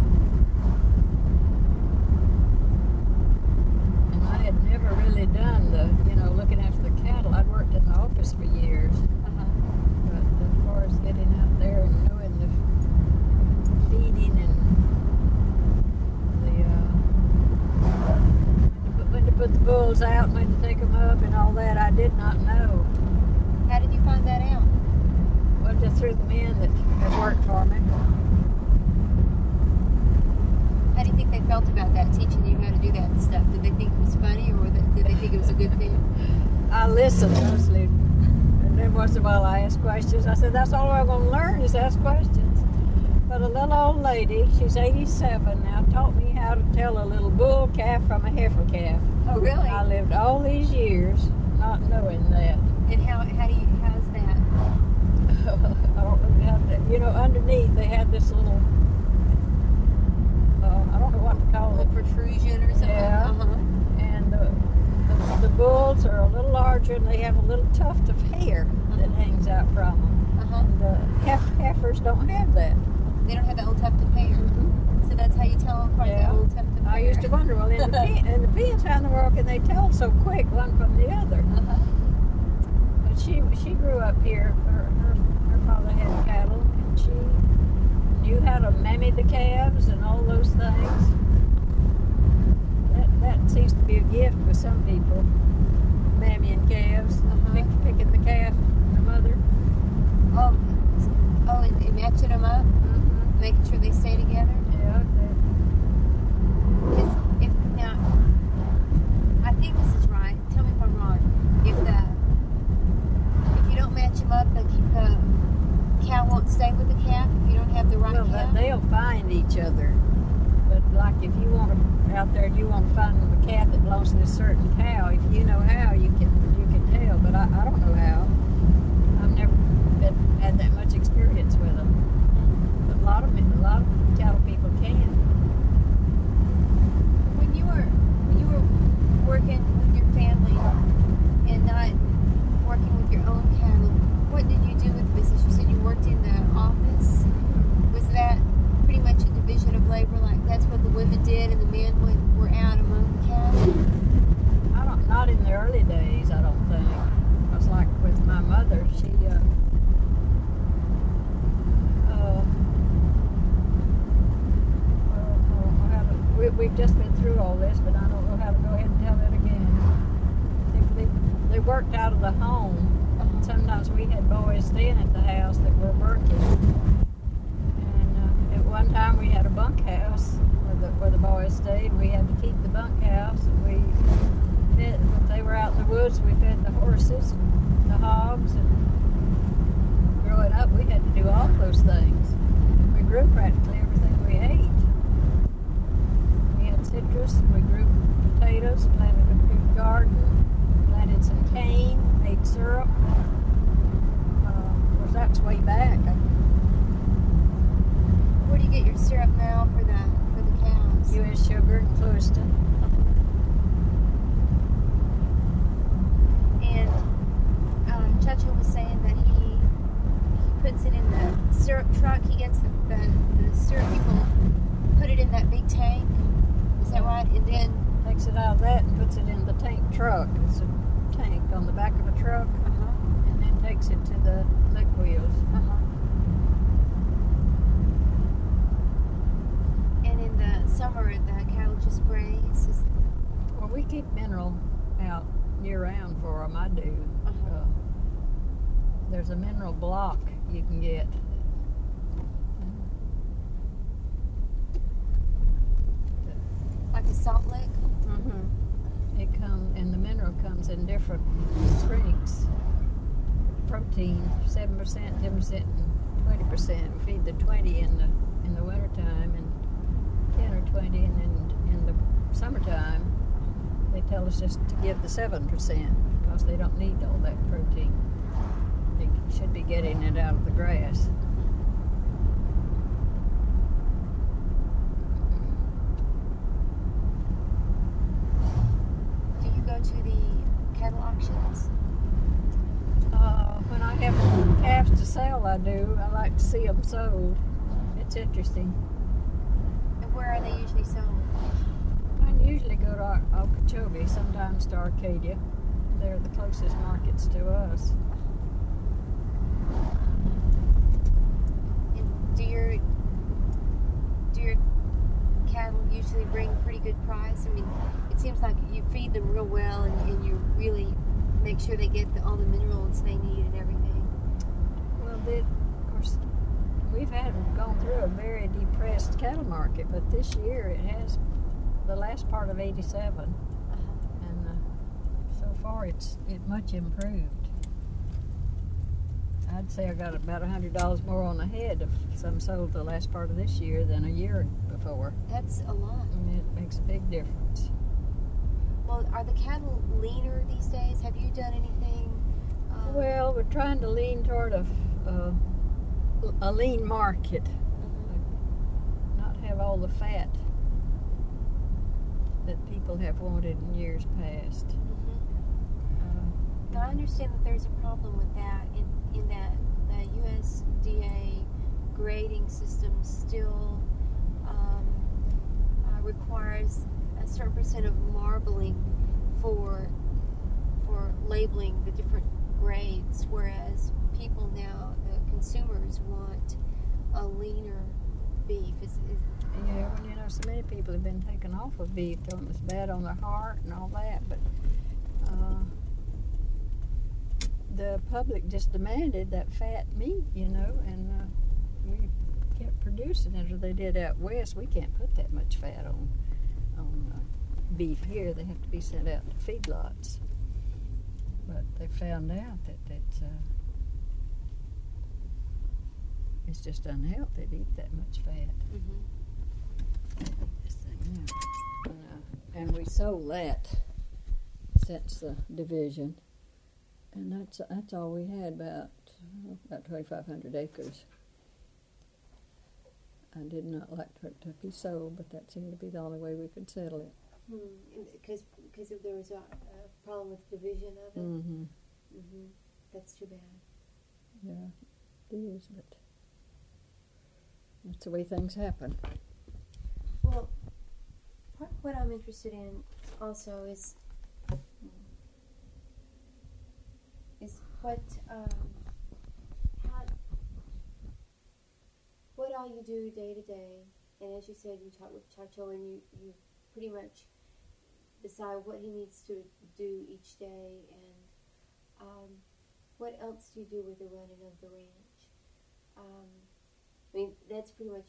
Speaker 1: And I had never really done the, you know, looking after the cattle. I'd worked in the office for years.
Speaker 2: Uh-huh.
Speaker 1: But as far as getting out there and knowing the feeding and the uh, when, to put, when to put the bulls out, when to take them up, and all that, I did not know.
Speaker 2: How did you find that out?
Speaker 1: Well, just through the men that have worked for me.
Speaker 2: How do you think they felt about that, teaching you how to do that stuff? Did they think it was funny, or did they think it was a good thing?
Speaker 1: I listened mostly, and then once in a while I asked questions. I said, that's all I'm going to learn is ask questions. But a little old lady, she's eighty-seven now, taught me how to tell a little bull calf from a heifer calf.
Speaker 2: Oh, really?
Speaker 1: I lived all these years not knowing that.
Speaker 2: And how how do you how's that?
Speaker 1: I don't know how to, you know, underneath they had this little, uh, I don't know what to
Speaker 2: A
Speaker 1: call it.
Speaker 2: little protrusion or something?
Speaker 1: Yeah.
Speaker 2: Uh-huh.
Speaker 1: And the, the, the bulls are a little larger and they have a little tuft of hair that hangs out from them.
Speaker 2: Uh-huh.
Speaker 1: And the heif- heifers don't have that.
Speaker 2: They don't have the old tuft of hair. So that's how you tell them apart,
Speaker 1: Yeah.
Speaker 2: the old tuft of hair.
Speaker 1: I used to wonder, well, in the, pen, in the pens, how in the world can they tell so quick one from the other?
Speaker 2: Uh-huh.
Speaker 1: But she she grew up here. Her, her, her father had cattle, and she knew how to mammy the calves and all those things. That that seems to be a gift with some people, mammying calves,
Speaker 2: Uh-huh.
Speaker 1: pick, picking the calf and the mother.
Speaker 2: Oh, oh, and, and matching them up,
Speaker 1: Mm-hmm.
Speaker 2: making sure they stay together.
Speaker 1: Yeah. They,
Speaker 2: Is
Speaker 1: find each other. But like if you want to out there and you want to find a calf that belongs to this certain cow, if you know how, you can you can tell. But I, I don't know how. I've never been, had that much experience with them. But a lot of a lot of cattle people can.
Speaker 2: When you were when you were working with your family and not working with your own cattle, what did you do with the business? You said you worked in the office. Was that pretty much a division of labor? Like that's what the women did, and the men went, were out among the cattle?
Speaker 1: I don't. Not in the early days, I don't think. I was like with my mother. She. Uh, uh, well, I don't know how to, we, we've just been through all this, but I don't know how to go ahead and tell it again. They, they, they worked out of the home. Sometimes we had boys staying at the house that were working. And uh, at one time we had a bunkhouse where the, where the boys stayed. We had to keep the bunkhouse. And we fed, if they were out in the woods, we fed the horses, the hogs. And growing up, we had to do all those things. We grew practically everything we ate. We had citrus, we grew potatoes, planted a good garden, planted some cane, made syrup. That's way back.
Speaker 2: Where do you get your syrup now for the for the cows?
Speaker 1: U S Sugar in Clewiston.
Speaker 2: And um, Chacho was saying that he he puts it in the syrup truck. He gets the, the, the syrup. People put it in that big tank. Is that right? And then
Speaker 1: takes it out of that and puts it in the tank truck. It's a tank on the back of a truck.
Speaker 2: Uh-huh.
Speaker 1: And then takes it to the lick wheels.
Speaker 2: Uh-huh. And in the summer, the cattle just graze? Is...
Speaker 1: Well, we keep mineral out year-round for them. I do.
Speaker 2: Uh-huh.
Speaker 1: Uh, there's a mineral block you can get.
Speaker 2: Like a salt lick?
Speaker 1: Mm-hmm. It comes, and the mineral comes in different strengths. Protein, seven percent, ten percent, and twenty percent. We feed the twenty in the in the wintertime, and ten or twenty, and then in the summertime, they tell us just to give the seven percent because they don't need all that protein. They should be getting it out of the grass.
Speaker 2: Do you go to the cattle auctions?
Speaker 1: Uh, when I have calves to sell, I do. I like to see them sold. It's interesting.
Speaker 2: And where are they usually sold?
Speaker 1: I usually go to Okeechobee, sometimes to Arcadia. They're the closest markets to us.
Speaker 2: And do your do your cattle usually bring pretty good price? I mean, it seems like you feed them real well, and, and you really make sure they get the, all the minerals they need and everything.
Speaker 1: Well, they, of course, we've had gone through a very depressed cattle market, but this year it has the last part of eighty-seven,
Speaker 2: Uh-huh.
Speaker 1: and uh, so far it's it much improved. I'd say I got about a hundred dollars more on the head of some sold the last part of this year than a year before.
Speaker 2: That's a lot.
Speaker 1: And it makes a big difference.
Speaker 2: Well, are the cattle leaner these days? Have you done anything? Um,
Speaker 1: Well, we're trying to lean toward a, a, a lean market,
Speaker 2: mhm.
Speaker 1: not have all the fat that people have wanted in years past.
Speaker 2: Mhm.
Speaker 1: Uh,
Speaker 2: Now, I understand that there's a problem with that in, in that the U S D A grading system still um, uh, requires a certain percent of marbling for for labeling the different grades, whereas people now, the consumers, want a leaner beef. Is, is,
Speaker 1: yeah, well, you know, so many people have been taken off of beef, telling it's bad on their heart and all that, but uh, the public just demanded that fat meat, you know, and uh, we kept producing it, or they did out west. We can't put that much fat on on uh, beef here. They have to be sent out to feedlots. But they found out that that uh, it's just unhealthy to eat that much fat.
Speaker 2: Mm-hmm.
Speaker 1: This thing now. And, uh, and we sold that since the division, and that's that's all we had, about uh, about twenty-five hundred acres. I did not like to, to be sold, but that seemed to be the only way we could settle it.
Speaker 2: Because because if there was a, a problem with division of it.
Speaker 1: Mm-hmm.
Speaker 2: Mm-hmm. That's too bad.
Speaker 1: Yeah, it is, but that's the way things happen.
Speaker 2: Well, what, what I'm interested in also is is what um, how what all you do day to day, and as you said, you talk with Chacho, and you you pretty much decide what he needs to do each day, and um, what else do you do with the running of the ranch? Um, I mean, that's pretty much.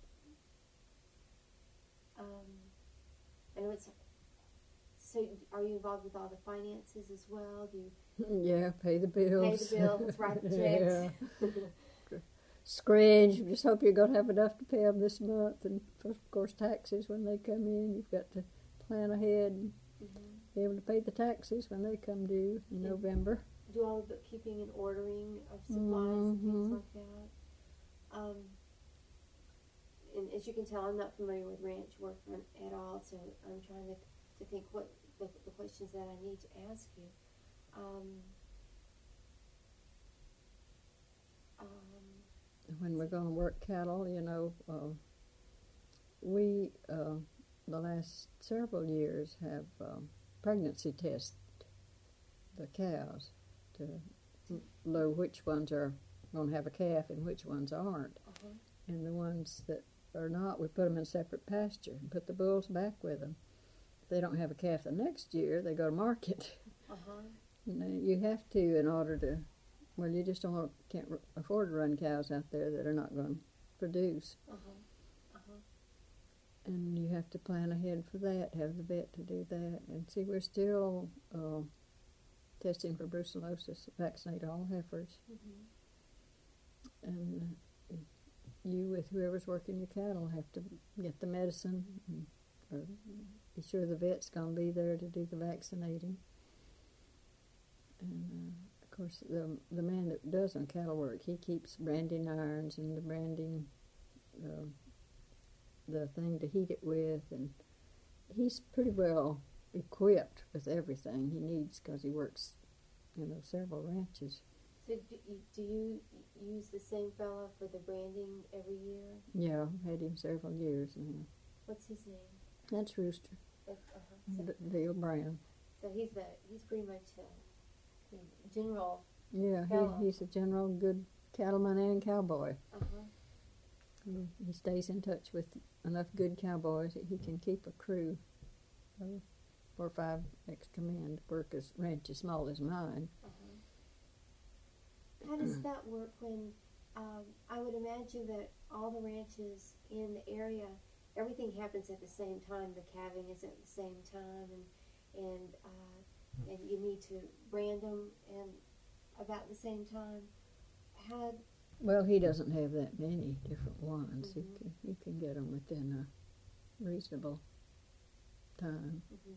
Speaker 2: Um, I know it's. So, are you involved with all the finances as well? Do you
Speaker 1: Yeah, pay the bills.
Speaker 2: pay the bills, write the checks?
Speaker 1: Yeah. Screenge. You just hope you're going to have enough to pay them this month, and of course taxes when they come in. You've got to plan ahead and
Speaker 2: Mm-hmm.
Speaker 1: be able to pay the taxes when they come due in
Speaker 2: Yeah.
Speaker 1: November.
Speaker 2: Do all the bookkeeping and ordering of supplies and
Speaker 1: Mhm.
Speaker 2: things like that. Um, and as you can tell, I'm not familiar with ranch work at all, so I'm trying to, to think what the, the questions that I need to ask you. Um, um,
Speaker 1: When we're going to work cattle, you know, uh, we, uh, the last several years, have um, pregnancy tested the cows to know which ones are going to have a calf and which ones aren't.
Speaker 2: uh-huh.
Speaker 1: And the ones that are not, we put them in separate pasture and put the bulls back with them. If they don't have a calf the next year, they go to market.
Speaker 2: Uh-huh.
Speaker 1: And, uh, you have to, in order to, well, you just don't want, can't r- afford to run cows out there that are not going to produce.
Speaker 2: Uh-huh. Uh-huh.
Speaker 1: And you have to plan ahead for that, have the vet to do that. And see, we're still uh, testing for brucellosis, vaccinate all heifers.
Speaker 2: Mm-hmm.
Speaker 1: And uh, you, with whoever's working your cattle, have to get the medicine, and, or be sure the vet's going to be there to do the vaccinating. And uh, of course, the the man that does on cattle work, he keeps branding irons and the branding, uh, the thing to heat it with, and he's pretty well equipped with everything he needs because he works, you know, several ranches.
Speaker 2: So do you, do you use the same fella for the branding every year?
Speaker 1: Yeah, I've had him several years now.
Speaker 2: What's his name?
Speaker 1: That's Rooster,
Speaker 2: Uh, uh-huh. So,
Speaker 1: D- Dale Brown.
Speaker 2: so he's the he's pretty much uh, the general.
Speaker 1: Yeah,
Speaker 2: Fellow.
Speaker 1: he, he's a general good cattleman and cowboy.
Speaker 2: Uh-huh.
Speaker 1: He, he stays in touch with enough good cowboys that he can keep a crew, uh, four or five extra men to work as ranch as small as mine.
Speaker 2: Uh-huh. How does that work when, um, I would imagine that all the ranches in the area, everything happens at the same time, the calving is at the same time, and, and, uh, and you need to brand them and about the same time. How,
Speaker 1: Well, he doesn't have that many different ones. You
Speaker 2: Mhm.
Speaker 1: can you can get them within a reasonable time.
Speaker 2: mhm.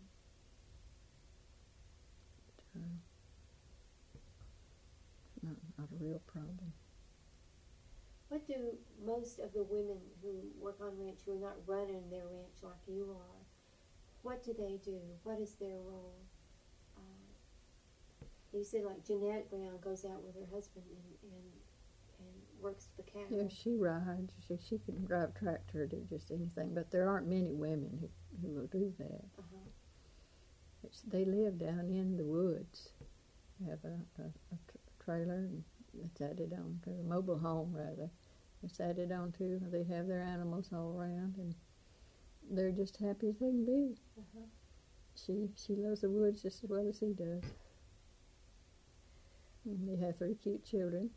Speaker 1: Uh, not not a real problem.
Speaker 2: What do most of the women who work on ranch, who are not running their ranch like you are, what do they do? What is their role? Uh, you said like Jeanette Brown goes out with her husband and, and, and works the cattle.
Speaker 1: Yeah, she rides. She she can drive a tractor or do just anything. But there aren't many women who who will do that.
Speaker 2: Uh-huh.
Speaker 1: It's, they live down in the woods. They have a, a, a tr- trailer and it's added on to a mobile home rather. It's added on to. They have their animals all around and they're just happy as they can be.
Speaker 2: Uh-huh.
Speaker 1: She she loves the woods just as well as he does. And they have three cute children.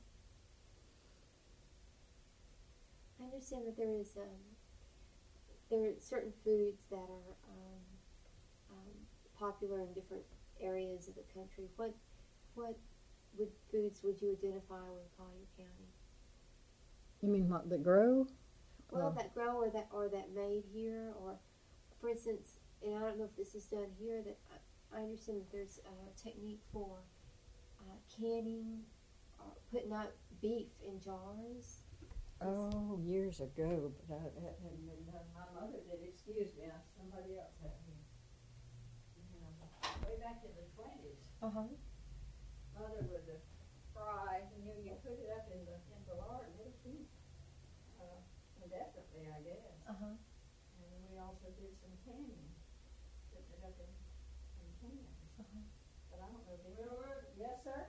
Speaker 2: I understand that there is um, there are certain foods that are um, um, popular in different areas of the country. What what would foods would you identify with Collier County?
Speaker 1: You mean what, that grow?
Speaker 2: Well,
Speaker 1: Uh,
Speaker 2: that grow or that or that made here, or for instance, and I don't know if this is done here. That I, I understand that there's a technique for uh, canning, or putting out beef in jars.
Speaker 1: Oh, years ago, but I, that hadn't been done. My mother did. Excuse me, I, somebody else had here. Yeah, way back in the twenties,
Speaker 2: Uh huh.
Speaker 1: mother would uh, fry, and you you put it up in the in the lard, and it'll keep uh, indefinitely, I guess.
Speaker 2: Uh huh.
Speaker 1: And we also did some canning, putting it up in, in cans.
Speaker 2: Uh-huh.
Speaker 1: But I don't know the word. Yes, sir.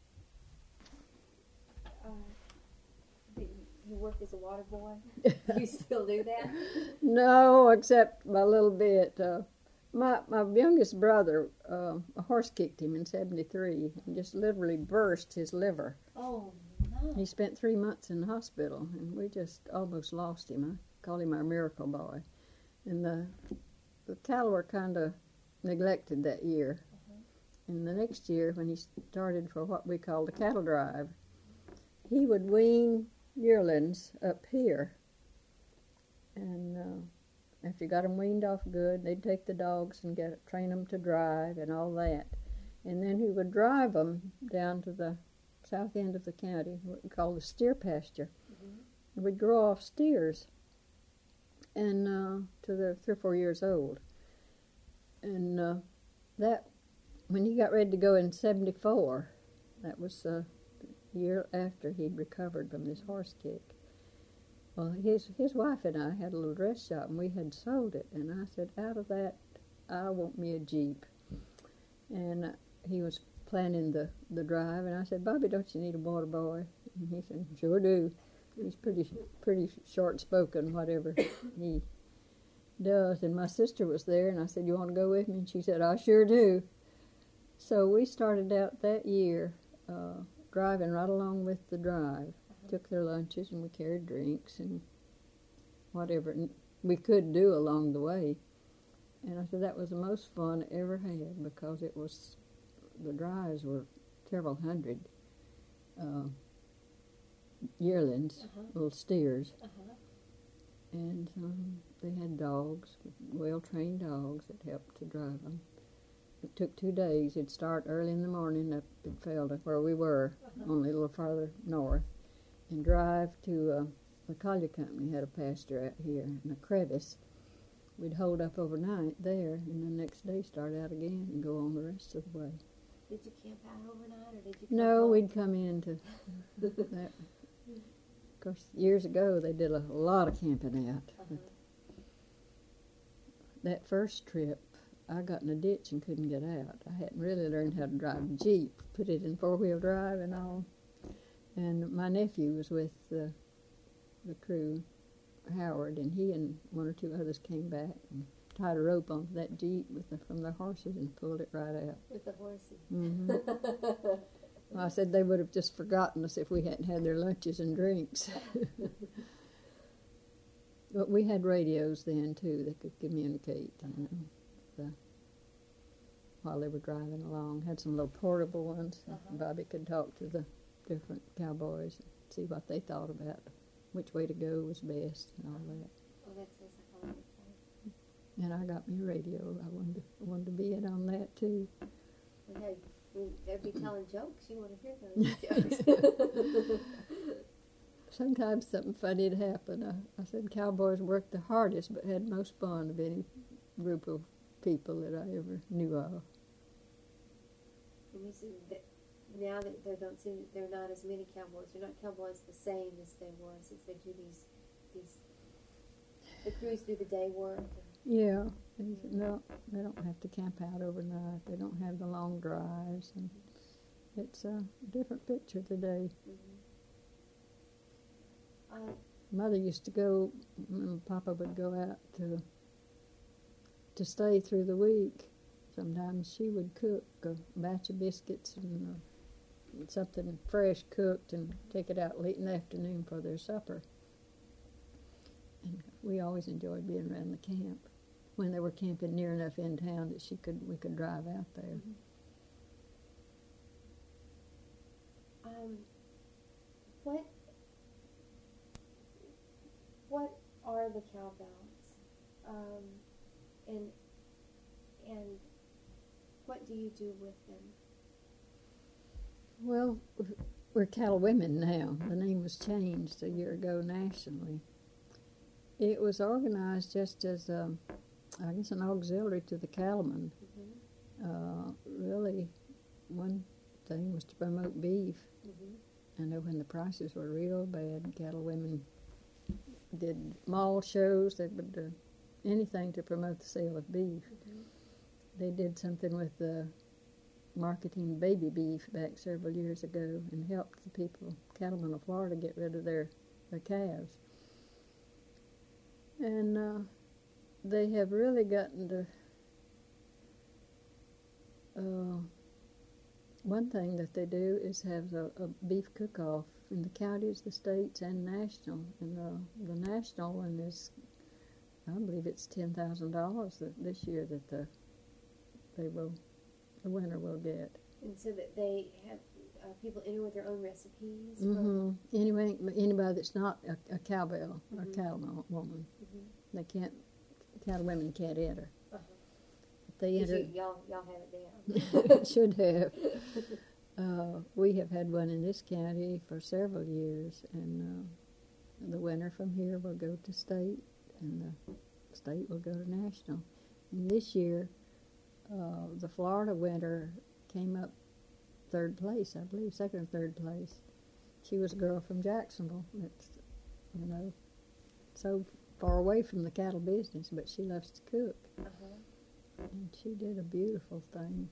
Speaker 2: Uh, do you, you work as a water boy? You still do that?
Speaker 1: No, except a little bit. Uh, my my youngest brother, uh, a horse kicked him in seventy-three and just literally burst his liver.
Speaker 2: Oh no.
Speaker 1: He spent three months in the hospital, and we just almost lost him. I call him our miracle boy. And the the cattle were kind of neglected that year.
Speaker 2: Uh-huh.
Speaker 1: And the next year, when he started for what we call the cattle drive, he would wean yearlings up here. And uh, after you got them weaned off good, they'd take the dogs and get train them to drive and all that. And then he would drive them down to the south end of the county, what we call the steer pasture.
Speaker 2: Mm-hmm.
Speaker 1: And we'd grow off steers, and uh, till they're three or four years old. And uh, that, when he got ready to go in seventy-four, that was uh, the year after he'd recovered from this horse kick. Well, his his wife and I had a little dress shop, and we had sold it. And I said, out of that, I want me a Jeep. And uh, he was planning the, the drive, and I said, Bobby, don't you need a water boy? And he said, sure do. He's pretty pretty short-spoken, whatever he does. And my sister was there, and I said, you want to go with me? And she said, I sure do. So we started out that year uh, driving right along with the drive. Took their lunches, and we carried drinks and whatever we could do along the way. And I said that was the most fun I ever had, because it was, the drives were several hundred uh, yearlings,
Speaker 2: Uh-huh.
Speaker 1: little steers.
Speaker 2: Uh-huh.
Speaker 1: And um, they had dogs, well-trained dogs that helped to drive them. It took two days. It'd start early in the morning up in Felda, where we were,
Speaker 2: Uh-huh.
Speaker 1: only a little farther north, and drive to uh, the collier company had a pasture out here in a crevice. We'd hold up overnight there, and the next day start out again and go on the rest of the way.
Speaker 2: Did you camp out overnight, or did you? Come
Speaker 1: No,
Speaker 2: home?
Speaker 1: we'd come into that. Of course, years ago they did a lot of camping out.
Speaker 2: Uh-huh.
Speaker 1: But that first trip, I got in a ditch and couldn't get out. I hadn't really learned how to drive a Jeep, put it in four-wheel drive and all. And my nephew was with the, the crew, Howard, and he and one or two others came back and tied a rope onto that Jeep with the, from their horses and pulled it right out.
Speaker 2: With the horses.
Speaker 1: Mm-hmm. Well, I said they would have just forgotten us if we hadn't had their lunches and drinks. But we had radios then, too, that could communicate, you know, the, while they were driving along. Had some little portable ones.
Speaker 2: Uh-huh.
Speaker 1: Bobby could talk to the different cowboys and see what they thought about which way to go was best and all that.
Speaker 2: Oh, that sounds like a lot of fun.
Speaker 1: And I got me a radio. I wanted to, I wanted to be in on that, too.
Speaker 2: And hey, when they'd be telling jokes, you want to hear those jokes.
Speaker 1: Sometimes something funny would happen. I, I said cowboys worked the hardest but had most fun of any group of people that I ever knew of.
Speaker 2: And you see that now that there don't seem there are not as many cowboys. They're not cowboys the same as they were, since they do these these the crews do the day work.
Speaker 1: Yeah, they, no, they don't have to camp out overnight. They don't have the long drives, and it's a different picture today.
Speaker 2: Mm-hmm. Uh,
Speaker 1: Mother used to go, and Papa would go out to to stay through the week. Sometimes she would cook a batch of biscuits and uh, something fresh cooked and take it out late in the afternoon for their supper. And we always enjoyed being around the camp when they were camping near enough in town that she could we could drive out there.
Speaker 2: um, what are the cowbells? Um, and and what do you do with them?
Speaker 1: Well, we're cattle women now. The name was changed a year ago nationally. It was organized just as, um, I guess, an auxiliary to the cattlemen.
Speaker 2: Mm-hmm.
Speaker 1: Uh, really, one thing was to promote beef.
Speaker 2: Mm-hmm.
Speaker 1: I know when the prices were real bad, cattle women did mall shows. They would do anything to promote the sale of beef.
Speaker 2: Mm-hmm.
Speaker 1: They did something with the marketing baby beef back several years ago and helped the people, cattlemen of Florida, get rid of their, their calves. And uh, they have really gotten to, uh, one thing that they do is have a, a beef cook-off in the counties, the states, and national. And uh, the national one is, I believe it's ten thousand dollars that this year that the they will, the winner will get.
Speaker 2: And so that they have uh, people enter with their own recipes. for-
Speaker 1: Mm-hmm. Anyway, anybody that's not a, a cowbell or
Speaker 2: Mhm.
Speaker 1: cattle woman,
Speaker 2: Mhm.
Speaker 1: they can't. Cattle women can't enter.
Speaker 2: Uh-huh.
Speaker 1: If they
Speaker 2: 'Cause
Speaker 1: enter,
Speaker 2: you, y'all, y'all have it down.
Speaker 1: should have. Uh, we have had one in this county for several years, and uh, the winner from here will go to state, and the state will go to national. And this year, uh, the Florida winner came up third place, I believe, second or third place. She was a girl from Jacksonville. That's, you know, so far away from the cattle business, but she loves to cook,
Speaker 2: Uh-huh.
Speaker 1: and she did a beautiful thing.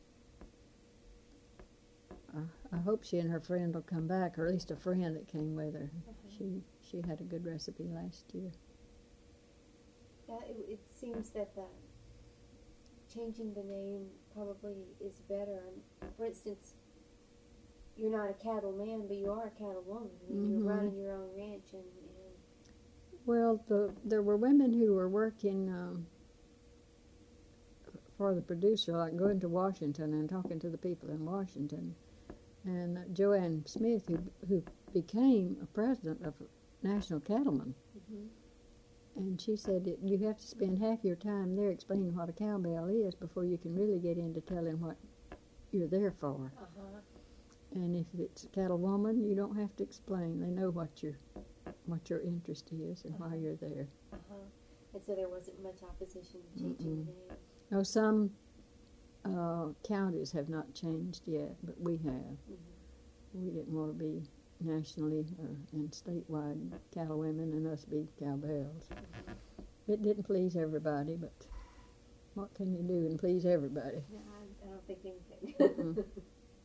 Speaker 1: I, I hope she and her friend will come back, or at least a friend that came with her.
Speaker 2: Uh-huh.
Speaker 1: She she had a good recipe last year.
Speaker 2: Yeah, it, it seems that the changing the name probably is better. And for instance, you're not a cattle man, but you are a cattle woman. I mean,
Speaker 1: Mhm.
Speaker 2: you're running your own ranch, and, and
Speaker 1: Well, the, there were women who were working um, for the producer, like going to Washington and talking to the people in Washington. And uh, Joanne Smith, who who became a president of National Cattlemen,
Speaker 2: Mhm.
Speaker 1: and she said that you have to spend half your time there explaining what a cowbell is before you can really get into telling what you're there for.
Speaker 2: uh-huh.
Speaker 1: And if it's a cattle woman, you don't have to explain. They know what your what your interest is and why you're there.
Speaker 2: Uh-huh. And so there wasn't much opposition to changing
Speaker 1: Mm-mm.
Speaker 2: the name.
Speaker 1: Now, some uh, counties have not changed yet, but we have.
Speaker 2: Mm-hmm.
Speaker 1: We didn't want to be nationally or and statewide cattle women and us be cowbells. It didn't please everybody, but what can you do and please everybody?
Speaker 2: No, I, I don't think they
Speaker 1: Mm-mm.
Speaker 2: can.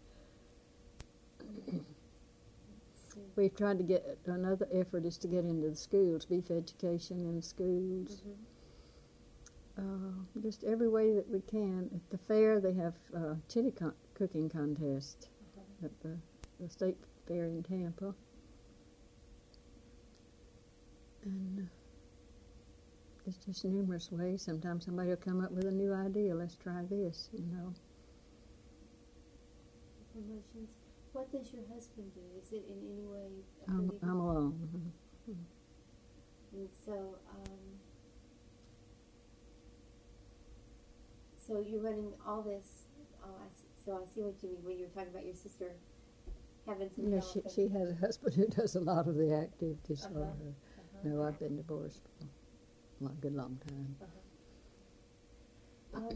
Speaker 2: Let's see.
Speaker 1: We've tried to get, another effort is to get into the schools, beef education in schools.
Speaker 2: Mhm.
Speaker 1: Uh, just every way that we can. At the fair, they have uh, chili con- cooking contest
Speaker 2: Uh-huh.
Speaker 1: at the, the state fair in Tampa. And uh, there's just numerous ways. Sometimes somebody will come up with a new idea. Let's try this, you know.
Speaker 2: Promotions. What does your husband do? Is it in any way
Speaker 1: I'm,
Speaker 2: affiliated?
Speaker 1: I'm alone.
Speaker 2: And so, um, so you're running all this. Oh, I see, so I see what you mean when you were talking about your sister having some
Speaker 1: Yeah,
Speaker 2: help.
Speaker 1: she,
Speaker 2: and-
Speaker 1: she has a husband who does a lot of the activities for
Speaker 2: Uh-huh.
Speaker 1: her.
Speaker 2: Uh-huh.
Speaker 1: No, I've been divorced for a lot, good long time.
Speaker 2: Um,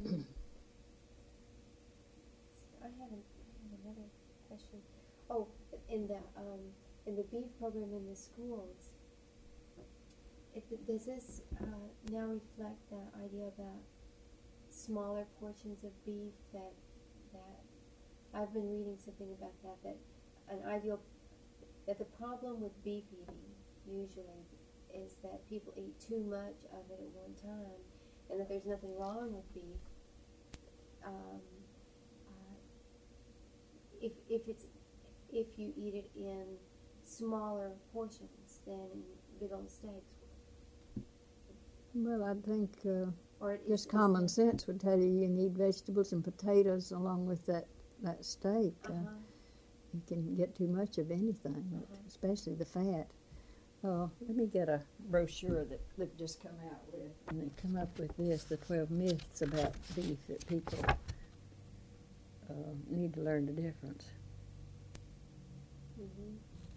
Speaker 2: I have, an, I have another question. Oh, in the um, in the beef program in the schools, if it, does this uh, now reflect the idea about smaller portions of beef? That that I've been reading something about that. That an ideal that the problem with beef eating usually is that people eat too much of it at one time, and that there's nothing wrong with beef. Um, uh, if if it's if you eat it in smaller portions than in big old steaks,
Speaker 1: Well, I think uh,
Speaker 2: or it
Speaker 1: just
Speaker 2: is-
Speaker 1: common
Speaker 2: is
Speaker 1: sense would tell you you need vegetables and potatoes along with that, that steak.
Speaker 2: there-
Speaker 1: Uh,
Speaker 2: uh-huh.
Speaker 1: you can get too much of anything, but
Speaker 2: Uh-huh.
Speaker 1: especially the fat. Oh, let me get a brochure that they've just come out with. And they come up with this, the twelve myths about beef that people uh, need to learn the difference.
Speaker 2: Mm-hmm.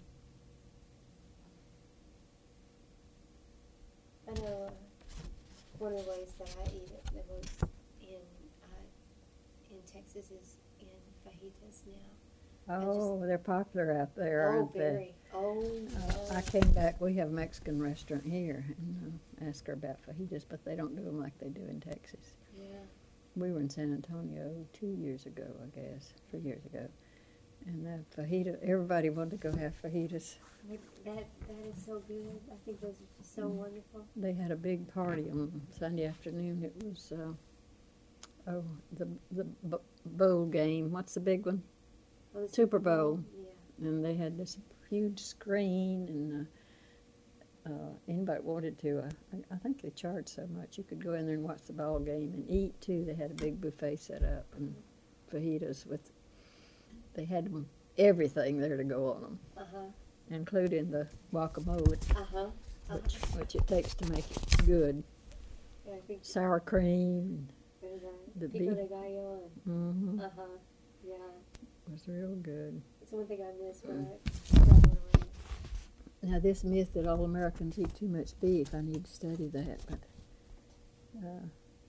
Speaker 2: I know uh, one of the ways that I eat it the most in uh, in Texas is in fajitas now.
Speaker 1: Oh, they're popular out there,
Speaker 2: Oh,
Speaker 1: aren't they?
Speaker 2: very. Oh,
Speaker 1: Uh, I
Speaker 2: no.
Speaker 1: came back, we have a Mexican restaurant here, and uh, asked her about fajitas, but they don't do them like they do in Texas.
Speaker 2: Yeah.
Speaker 1: We were in San Antonio two years ago, I guess, three years ago, and the fajita, everybody wanted to go have fajitas.
Speaker 2: Like, That that is so good. I think those are just so
Speaker 1: Mm.
Speaker 2: wonderful.
Speaker 1: They had a big party on Sunday afternoon. It was, uh, oh, the the b- bowl game. What's the big one?
Speaker 2: Oh, the
Speaker 1: Super Bowl.
Speaker 2: Yeah.
Speaker 1: And they had this huge screen, and uh, uh, anybody wanted to. Uh, I, I think they charged so much you could go in there and watch the ball game and eat too. They had a big buffet set up and fajitas with. They had them, everything there to go on them,
Speaker 2: Uh huh.
Speaker 1: including the guacamole,
Speaker 2: Uh huh.
Speaker 1: which which it takes to make it good.
Speaker 2: Yeah, I think
Speaker 1: Sour cream.
Speaker 2: there's a
Speaker 1: the
Speaker 2: pico
Speaker 1: beef.
Speaker 2: de gallo.
Speaker 1: Mm-hmm.
Speaker 2: Uh huh. Yeah.
Speaker 1: It was real good.
Speaker 2: It's one thing I miss when I travel around.
Speaker 1: Now, this myth that all Americans eat too much beef, I need to study that. But uh,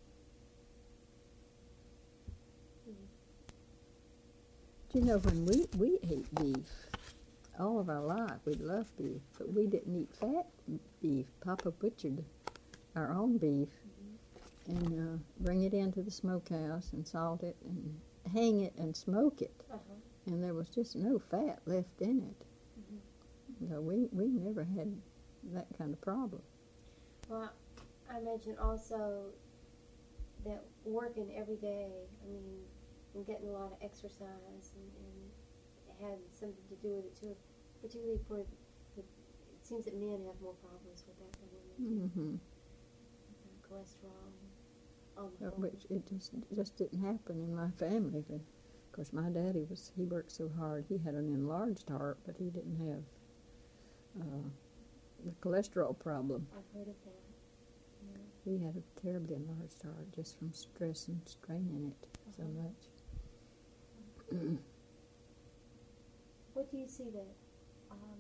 Speaker 1: do you know, when we, we ate beef all of our life, we loved beef, but we didn't eat fat beef. Papa butchered our own beef and uh, bring it into the smokehouse and salt it and hang it and smoke it.
Speaker 2: Uh-huh.
Speaker 1: And there was just no fat left in it.
Speaker 2: Mm-hmm.
Speaker 1: So we, we never had that kind of problem.
Speaker 2: Well, I imagine also that working every day, I mean, and getting a lot of exercise and, and it had something to do with it too, particularly for the, it seems that men have more problems with that than women do.
Speaker 1: Mm-hmm.
Speaker 2: Uh, cholesterol. Um,
Speaker 1: But which it just just didn't happen in my family. Of course, my daddy was he worked so hard. He had an enlarged heart, but he didn't have uh, the cholesterol problem.
Speaker 2: I've heard of that. Yeah.
Speaker 1: He had a terribly enlarged heart just from stress and straining it so
Speaker 2: Uh-huh.
Speaker 1: much.
Speaker 2: What do you see that? Um,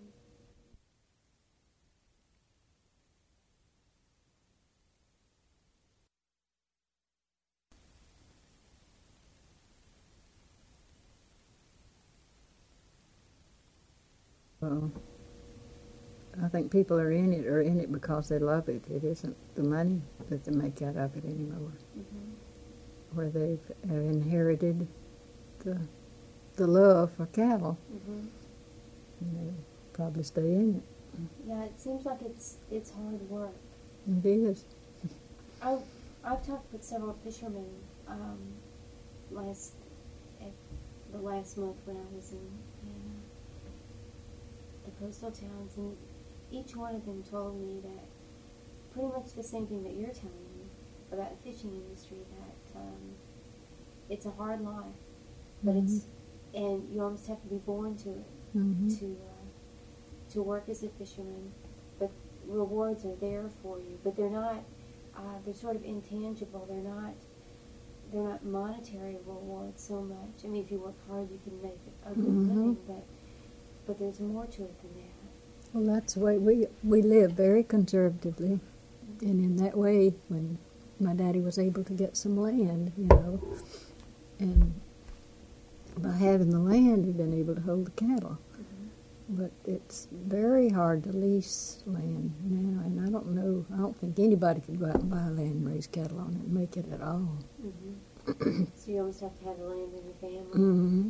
Speaker 1: Well, I think people are in it are in it because they love it. It isn't the money that they make out of it anymore.
Speaker 2: mm-hmm.
Speaker 1: Where they've have inherited the the love for cattle,
Speaker 2: Mm-hmm.
Speaker 1: and they probably stay in it.
Speaker 2: Yeah, it seems like it's it's hard work.
Speaker 1: It is.
Speaker 2: I've, I've talked with several fishermen um, last at the last month when I was in, in the coastal towns, and each one of them told me that pretty much the same thing that you're telling me about the fishing industry, that um, it's a hard life, but
Speaker 1: Mhm.
Speaker 2: it's, and you almost have to be born to it,
Speaker 1: Mm-hmm.
Speaker 2: to uh, to work as a fisherman, but rewards are there for you, but they're not, uh, they're sort of intangible, they're not, they're not monetary rewards so much. I mean, if you work hard, you can make a good
Speaker 1: Mhm.
Speaker 2: living, but, but there's more to it than that.
Speaker 1: Well, that's the way we we live, very conservatively, and in that way, when my daddy was able to get some land, you know, and by having the land, he'd been able to hold the cattle. But it's very hard to lease land now, and I don't know, I don't think anybody could go out and buy land and raise cattle on it and make it at all.
Speaker 2: Mm-hmm. So you almost have to have the land in your family.
Speaker 1: Mm-hmm.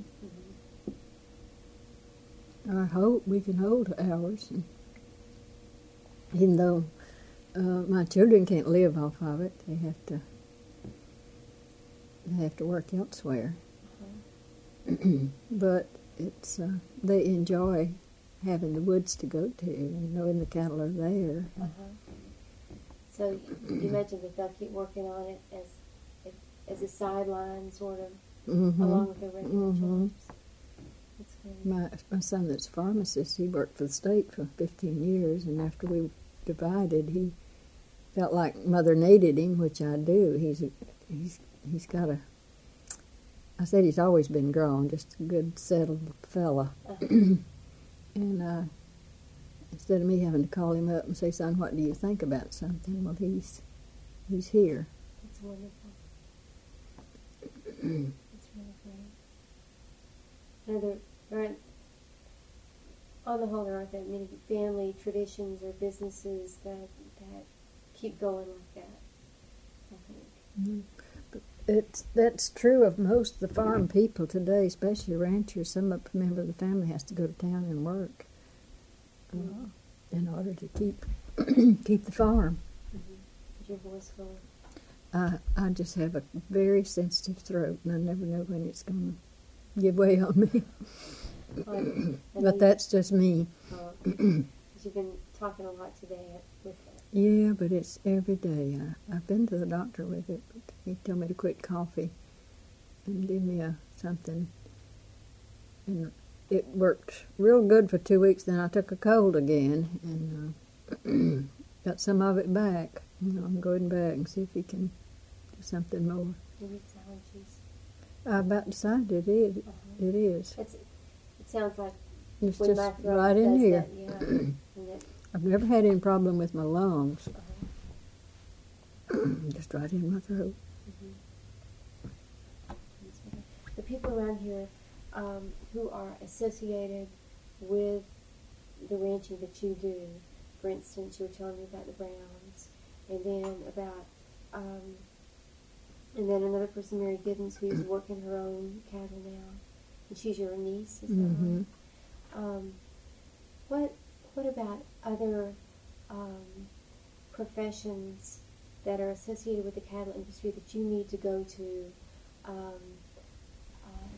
Speaker 2: Mm-hmm.
Speaker 1: I hope we can hold ours, and even though uh, my children can't live off of it, they have to they have to work elsewhere.
Speaker 2: Uh-huh.
Speaker 1: But it's uh, they enjoy having the woods to go to and knowing the cattle are there.
Speaker 2: Uh-huh. So you you imagine that they'll keep working on it as as a sideline, sort of,
Speaker 1: Mm-hmm.
Speaker 2: along with their regular
Speaker 1: Mhm.
Speaker 2: jobs. It's
Speaker 1: My, my son that's a pharmacist, he worked for the state for fifteen years, and after we divided, he felt like Mother needed him, which I do. He's a, he's he's got a. I said he's always been grown, just a good settled fella.
Speaker 2: Uh-huh.
Speaker 1: And uh, instead of me having to call him up and say, "Son, what do you think about something?" Well, he's he's here.
Speaker 2: That's wonderful. That's really great. Now, there, there aren't, on the whole, there aren't that many family traditions or businesses that that keep going like that, I think.
Speaker 1: Mm-hmm. It's that's true of most of the farm people today, especially ranchers. Some of the member of the family has to go to town and work uh,
Speaker 2: Mm-hmm.
Speaker 1: in order to keep keep the farm.
Speaker 2: Mm-hmm. Is your voice going?
Speaker 1: I I just have a very sensitive throat, and I never know when it's going to give way on me.
Speaker 2: Um,
Speaker 1: But that's just me.
Speaker 2: Because you've been talking a lot today with it.
Speaker 1: Yeah, but it's every day. I, I've been to the doctor with it, but he told me to quit coffee and give me a something. And it worked real good for two weeks. Then I took a cold again and uh, got some of it back. You know, I'm going back and see if he can do something more.
Speaker 2: Maybe it's allergies.
Speaker 1: I about decided it is.
Speaker 2: Uh-huh.
Speaker 1: It is.
Speaker 2: It's, it sounds like
Speaker 1: It's
Speaker 2: when my
Speaker 1: just
Speaker 2: throat
Speaker 1: right in
Speaker 2: does
Speaker 1: here.
Speaker 2: that, yeah. And it,
Speaker 1: I've never had any problem with my lungs.
Speaker 2: uh-huh.
Speaker 1: Just right in my throat.
Speaker 2: Mm-hmm. The people around here um, who are associated with the ranching that you do, for instance, you were telling me about the Browns, and then about, um, and then another person, Mary Giddens, who's working her own cattle now, and she's your niece, is that
Speaker 1: Mm-hmm.
Speaker 2: right? Um, what what about other um, professions that are associated with the cattle industry that you need to go to? Um, uh,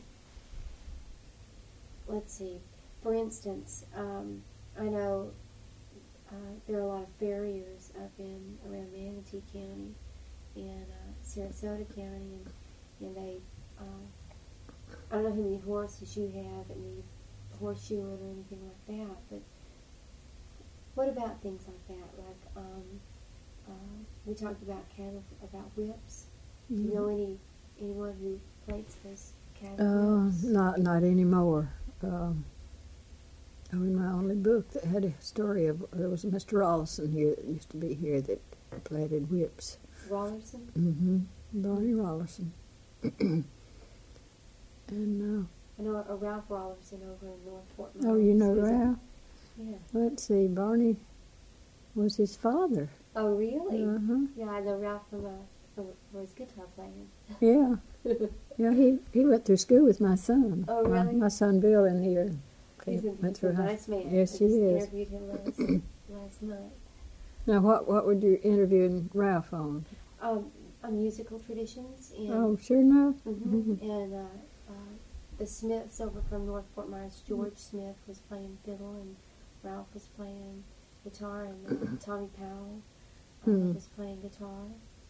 Speaker 2: let's see. For instance, um, I know uh, there are a lot of farriers up in around Manatee County and uh, Sarasota County, and and they. Uh, I don't know how many horses you have that need horseshoeing or anything like that, but what about things like that? Like um, uh, we talked about cattle, about whips. Do you know any anyone who plates those cattle
Speaker 1: Uh,
Speaker 2: whips?
Speaker 1: not not anymore. Um, oh, in my only book that had a story of there was a Mister Rollison here that used to be here that plaited whips.
Speaker 2: Rollerson?
Speaker 1: Mm-hmm. Barney Rollison. And uh,
Speaker 2: I know a Ralph Rollerson over in North Fort Myers.
Speaker 1: oh, you know
Speaker 2: He's a-
Speaker 1: Ralph?
Speaker 2: Yeah.
Speaker 1: Let's see. Barney was his father.
Speaker 2: Oh, really?
Speaker 1: Uh-huh.
Speaker 2: Yeah, I know Ralph from, uh, from for his guitar playing.
Speaker 1: Yeah. Yeah. He he went through school with my son.
Speaker 2: Oh,
Speaker 1: My,
Speaker 2: really?
Speaker 1: my son Bill in here.
Speaker 2: He's a,
Speaker 1: went
Speaker 2: he's
Speaker 1: through
Speaker 2: a
Speaker 1: high-
Speaker 2: nice man.
Speaker 1: Yes,
Speaker 2: I
Speaker 1: he
Speaker 2: just
Speaker 1: is.
Speaker 2: interviewed him last, last night.
Speaker 1: Now, what what would you interviewing Ralph on?
Speaker 2: Um, uh, musical traditions and
Speaker 1: Oh, sure enough.
Speaker 2: hmm and uh, uh, the Smiths over from North Fort Myers. George Smith was playing fiddle, and Ralph was playing guitar, and uh, Tommy Powell uh,
Speaker 1: Hmm.
Speaker 2: was playing guitar,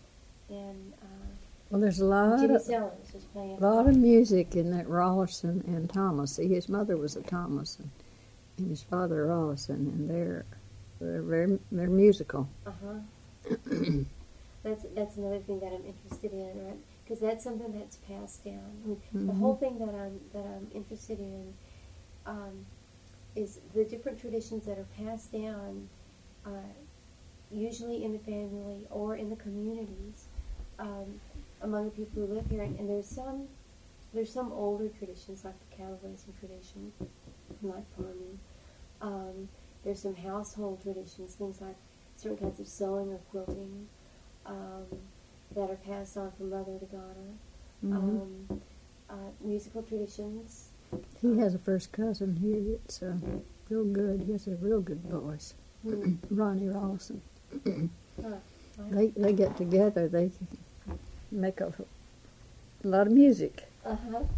Speaker 2: and uh,
Speaker 1: Well, there's a lot
Speaker 2: Jimmy
Speaker 1: of
Speaker 2: Sellers was playing.
Speaker 1: a lot of music in that Rollerson and Thomas. See, his mother was a Thomas, and, and his father a Rollison, and they're they're very they're musical.
Speaker 2: Uh huh. That's that's another thing that I'm interested in, right? Because that's something that's passed down. I mean, the
Speaker 1: Mhm.
Speaker 2: whole thing that I'm that I'm interested in um, is the different traditions that are passed down, uh, usually in the family or in the communities, um, among the people who live here. And, and there's some there's some older traditions like the cattle raising tradition, like farming. Um, there's some household traditions, things like certain kinds of sewing or quilting. Um, that are passed on from mother to daughter.
Speaker 1: Mhm.
Speaker 2: Um, uh, musical traditions.
Speaker 1: He has a first cousin here that's uh, real good. He has a real good voice,
Speaker 2: Hmm.
Speaker 1: Ronnie Rollison.
Speaker 2: Huh.
Speaker 1: They they get together. They make a, a lot of music.
Speaker 2: Uh huh. Well,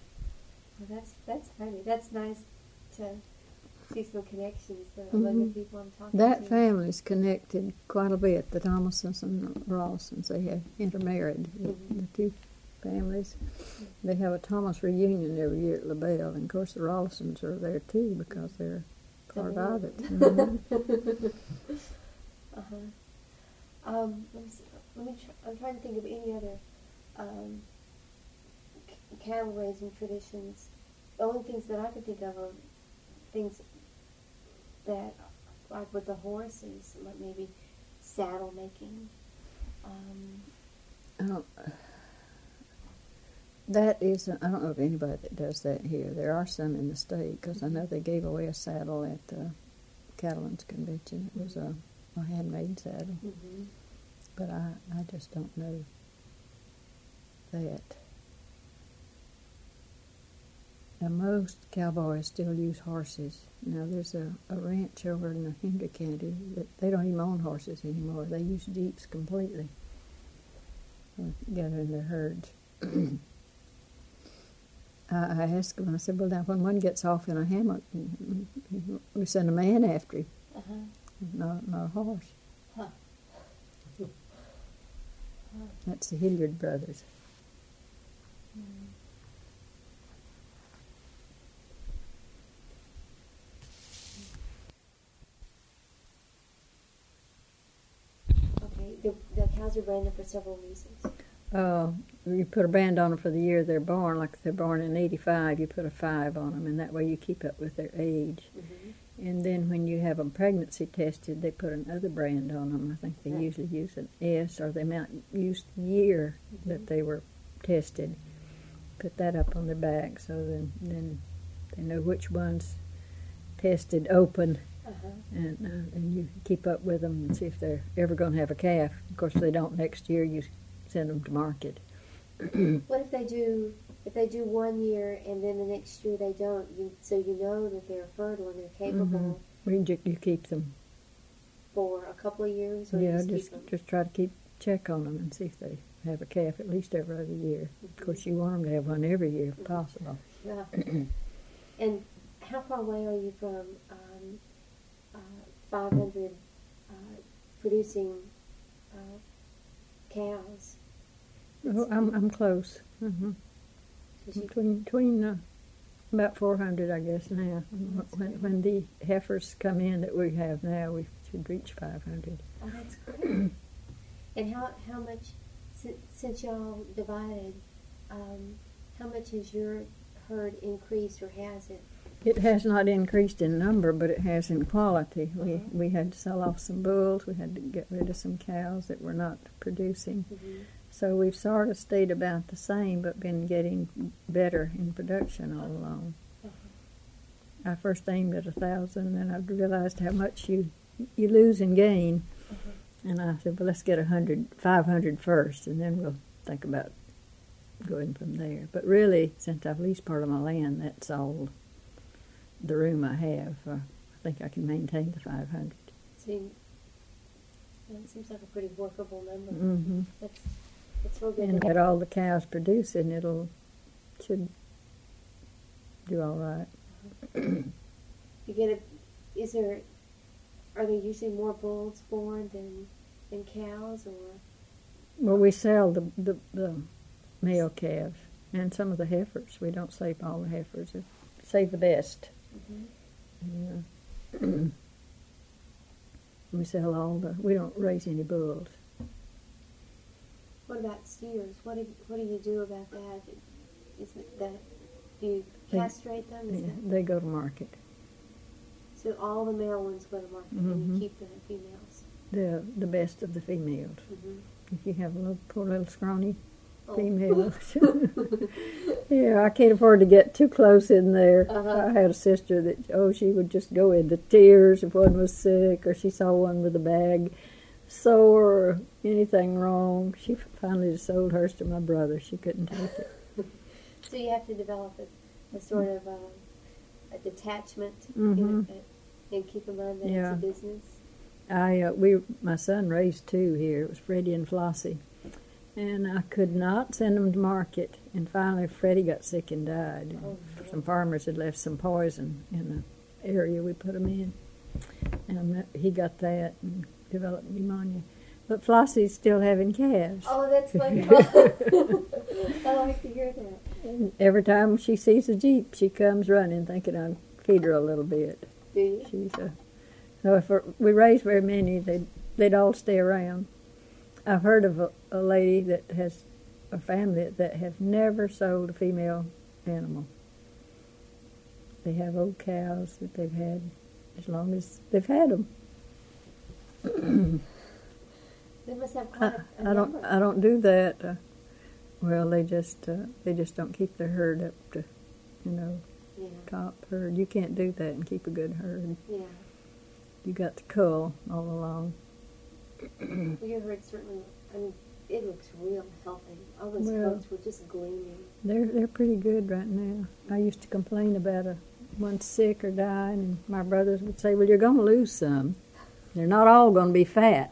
Speaker 2: that's that's funny. That's nice to see some connections uh, among
Speaker 1: Mhm.
Speaker 2: the people I'm talking
Speaker 1: That
Speaker 2: to.
Speaker 1: family's connected quite a bit. The Thomasons and Rollisons, they have intermarried. The,
Speaker 2: Mhm.
Speaker 1: the two families. They have a Thomas reunion every year at LaBelle, and of course the Rollisons are there too because they're part of it. Mm-hmm.
Speaker 2: uh-huh. Um, let me, see, let me try, I'm trying to think of any other um, c- cattle raising traditions. The only things that I can think of are things that, like with the horses, like maybe saddle making. Um,
Speaker 1: Oh, that is, I don't know of anybody that does that here. There are some in the state, because I know they gave away a saddle at the Cattlemen's Convention. It was a, a handmade saddle,
Speaker 2: mm-hmm.
Speaker 1: but I, I just don't know that. Now, most cowboys still use horses. Now, there's a, a ranch over in the Hendry County that they don't even own horses anymore. They use jeeps completely, gathering their herds. I, I asked him, I said, well, now, when one gets off in a hammock, we send a man after him,
Speaker 2: Uh-huh.
Speaker 1: not, not a horse.
Speaker 2: Huh.
Speaker 1: That's the Hilliard brothers.
Speaker 2: Mm. Okay, the, the cows are branded for several reasons.
Speaker 1: Uh, you put a band on them for the year they're born. Like if they're born in eighty-five, you put a five on them, and that way you keep up with their age.
Speaker 2: Mm-hmm.
Speaker 1: And then when you have them pregnancy tested, they put another brand on them. I think they
Speaker 2: Right.
Speaker 1: usually use an S, or they might use the year
Speaker 2: Mm-hmm.
Speaker 1: that they were tested. Put that up on their back, so then then they know which ones tested open,
Speaker 2: Uh-huh.
Speaker 1: and uh, and you keep up with them and see if they're ever going to have a calf. Of course, if they don't next year, you send them to market.
Speaker 2: What if they do? If they do one year and then the next year they don't, you, so you know that they're fertile and they're capable
Speaker 1: We ju- you keep them.
Speaker 2: for a couple of years, or you
Speaker 1: Yeah,
Speaker 2: just,
Speaker 1: just
Speaker 2: keep them?
Speaker 1: just try to keep check on them and see if they have a calf at least every other year. Of course, you want them to have one every year if possible.
Speaker 2: Yeah. And how far away are you from um, uh, five hundred uh, producing uh, cows?
Speaker 1: Oh, I'm I'm close. hmm
Speaker 2: Because you-
Speaker 1: Between between uh, about four hundred, I guess now.
Speaker 2: That's
Speaker 1: When
Speaker 2: great.
Speaker 1: when the heifers come in that we have now, we should reach five hundred.
Speaker 2: Oh, that's great. And how how much since, since y'all divided, um, how much has your herd increased, or has it?
Speaker 1: It has not increased in number, but it has in quality. We
Speaker 2: Uh-huh.
Speaker 1: we had to sell off some bulls. We had to get rid of some cows that were not producing.
Speaker 2: Mm-hmm.
Speaker 1: So we've sort of stayed about the same, but been getting better in production all along.
Speaker 2: Uh-huh.
Speaker 1: I first aimed at a thousand, and I realized how much you you lose and gain.
Speaker 2: Uh-huh.
Speaker 1: And I said, well, let's get a hundred, five hundred first, and then we'll think about going from there. But really, since I've leased part of my land, that's all the room I have. Uh, I think I can maintain the five hundred.
Speaker 2: So you, well, it seems like a pretty workable number.
Speaker 1: Mm-hmm.
Speaker 2: That's that's real good.
Speaker 1: And
Speaker 2: to
Speaker 1: get
Speaker 2: know.
Speaker 1: all the cows producing, it'll should do all right.
Speaker 2: You get a. Is there? Are there usually more bulls born than than cows, or?
Speaker 1: Well, we sell the, the, the male calves and some of the heifers. We don't save all the heifers. We save the best.
Speaker 2: Mm-hmm.
Speaker 1: Yeah. We sell all the. We don't raise any bulls.
Speaker 2: What about steers? What do what do you do about that? Is it that do you
Speaker 1: They-
Speaker 2: castrate them? Is
Speaker 1: Yeah,
Speaker 2: that,
Speaker 1: they go to market.
Speaker 2: so all the male ones go to market, and
Speaker 1: Mhm.
Speaker 2: you keep the females.
Speaker 1: The the best of the females.
Speaker 2: Mm-hmm.
Speaker 1: If you have a little poor little scrawny
Speaker 2: Oh.
Speaker 1: female. Yeah, I can't afford to get too close in there.
Speaker 2: Uh-huh.
Speaker 1: I had a sister that, oh, she would just go into tears if one was sick or she saw one with a bag sore or anything wrong. She finally just sold hers to my brother. She couldn't take it.
Speaker 2: So you have to develop a, a sort of uh, a detachment, you
Speaker 1: Mhm.
Speaker 2: know, uh, and keep in mind that
Speaker 1: Yeah.
Speaker 2: it's a business.
Speaker 1: I uh, we my son raised two here. It was Freddie and Flossie, and I could not send them to market. And finally, Freddie got sick and died.
Speaker 2: Oh,
Speaker 1: Some farmers had left some poison in the area we put them in, and he got that and developed pneumonia. But Flossie's still having calves.
Speaker 2: Oh, that's wonderful. I like to hear that.
Speaker 1: And every time she sees a Jeep, she comes running, thinking I'll feed her a little bit.
Speaker 2: Do you?
Speaker 1: She's a, so if we raise very many, they'd, they'd all stay around. I've heard of a, a lady that has a family that have never sold a female animal. They have old cows that they've had as long as they've had them.
Speaker 2: They must have
Speaker 1: I,
Speaker 2: quite a, a
Speaker 1: I don't.
Speaker 2: number.
Speaker 1: I don't do that. Uh, well, they just uh, they just don't keep their herd up to, you know,
Speaker 2: Yeah,
Speaker 1: top herd. You can't do that and keep a good herd.
Speaker 2: yeah.
Speaker 1: You got to cull all along.
Speaker 2: Well, your herd certainly, I mean, it looks real healthy. All those
Speaker 1: Well-
Speaker 2: coats were just gleaming.
Speaker 1: They're they're pretty good right now. I used to complain about a one sick or dying, and my brothers would say, "Well, you're going to lose some. They're not all going to be fat."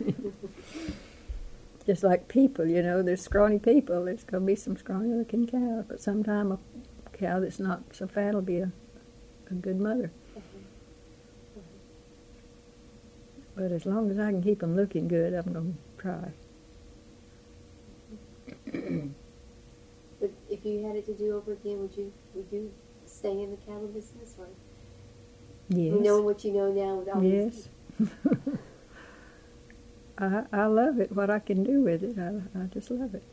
Speaker 1: Just like people, you know, there's scrawny people. There's going to be some scrawny-looking cows, but sometime a cow that's not so fat will be a, a good mother. But as long as I can keep them looking good, I'm going to try.
Speaker 2: But if you had it to do over again, would you would you stay in the cattle business, or
Speaker 1: Yes.
Speaker 2: knowing what you know now with all
Speaker 1: Yes.
Speaker 2: these?
Speaker 1: I I love it. What I can do with it, I I just love it.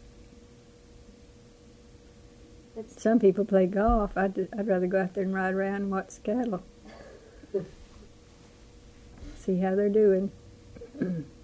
Speaker 2: That's,
Speaker 1: Some people play golf. I'd ju- I'd rather go out there and ride around and watch the cattle. See how they're doing.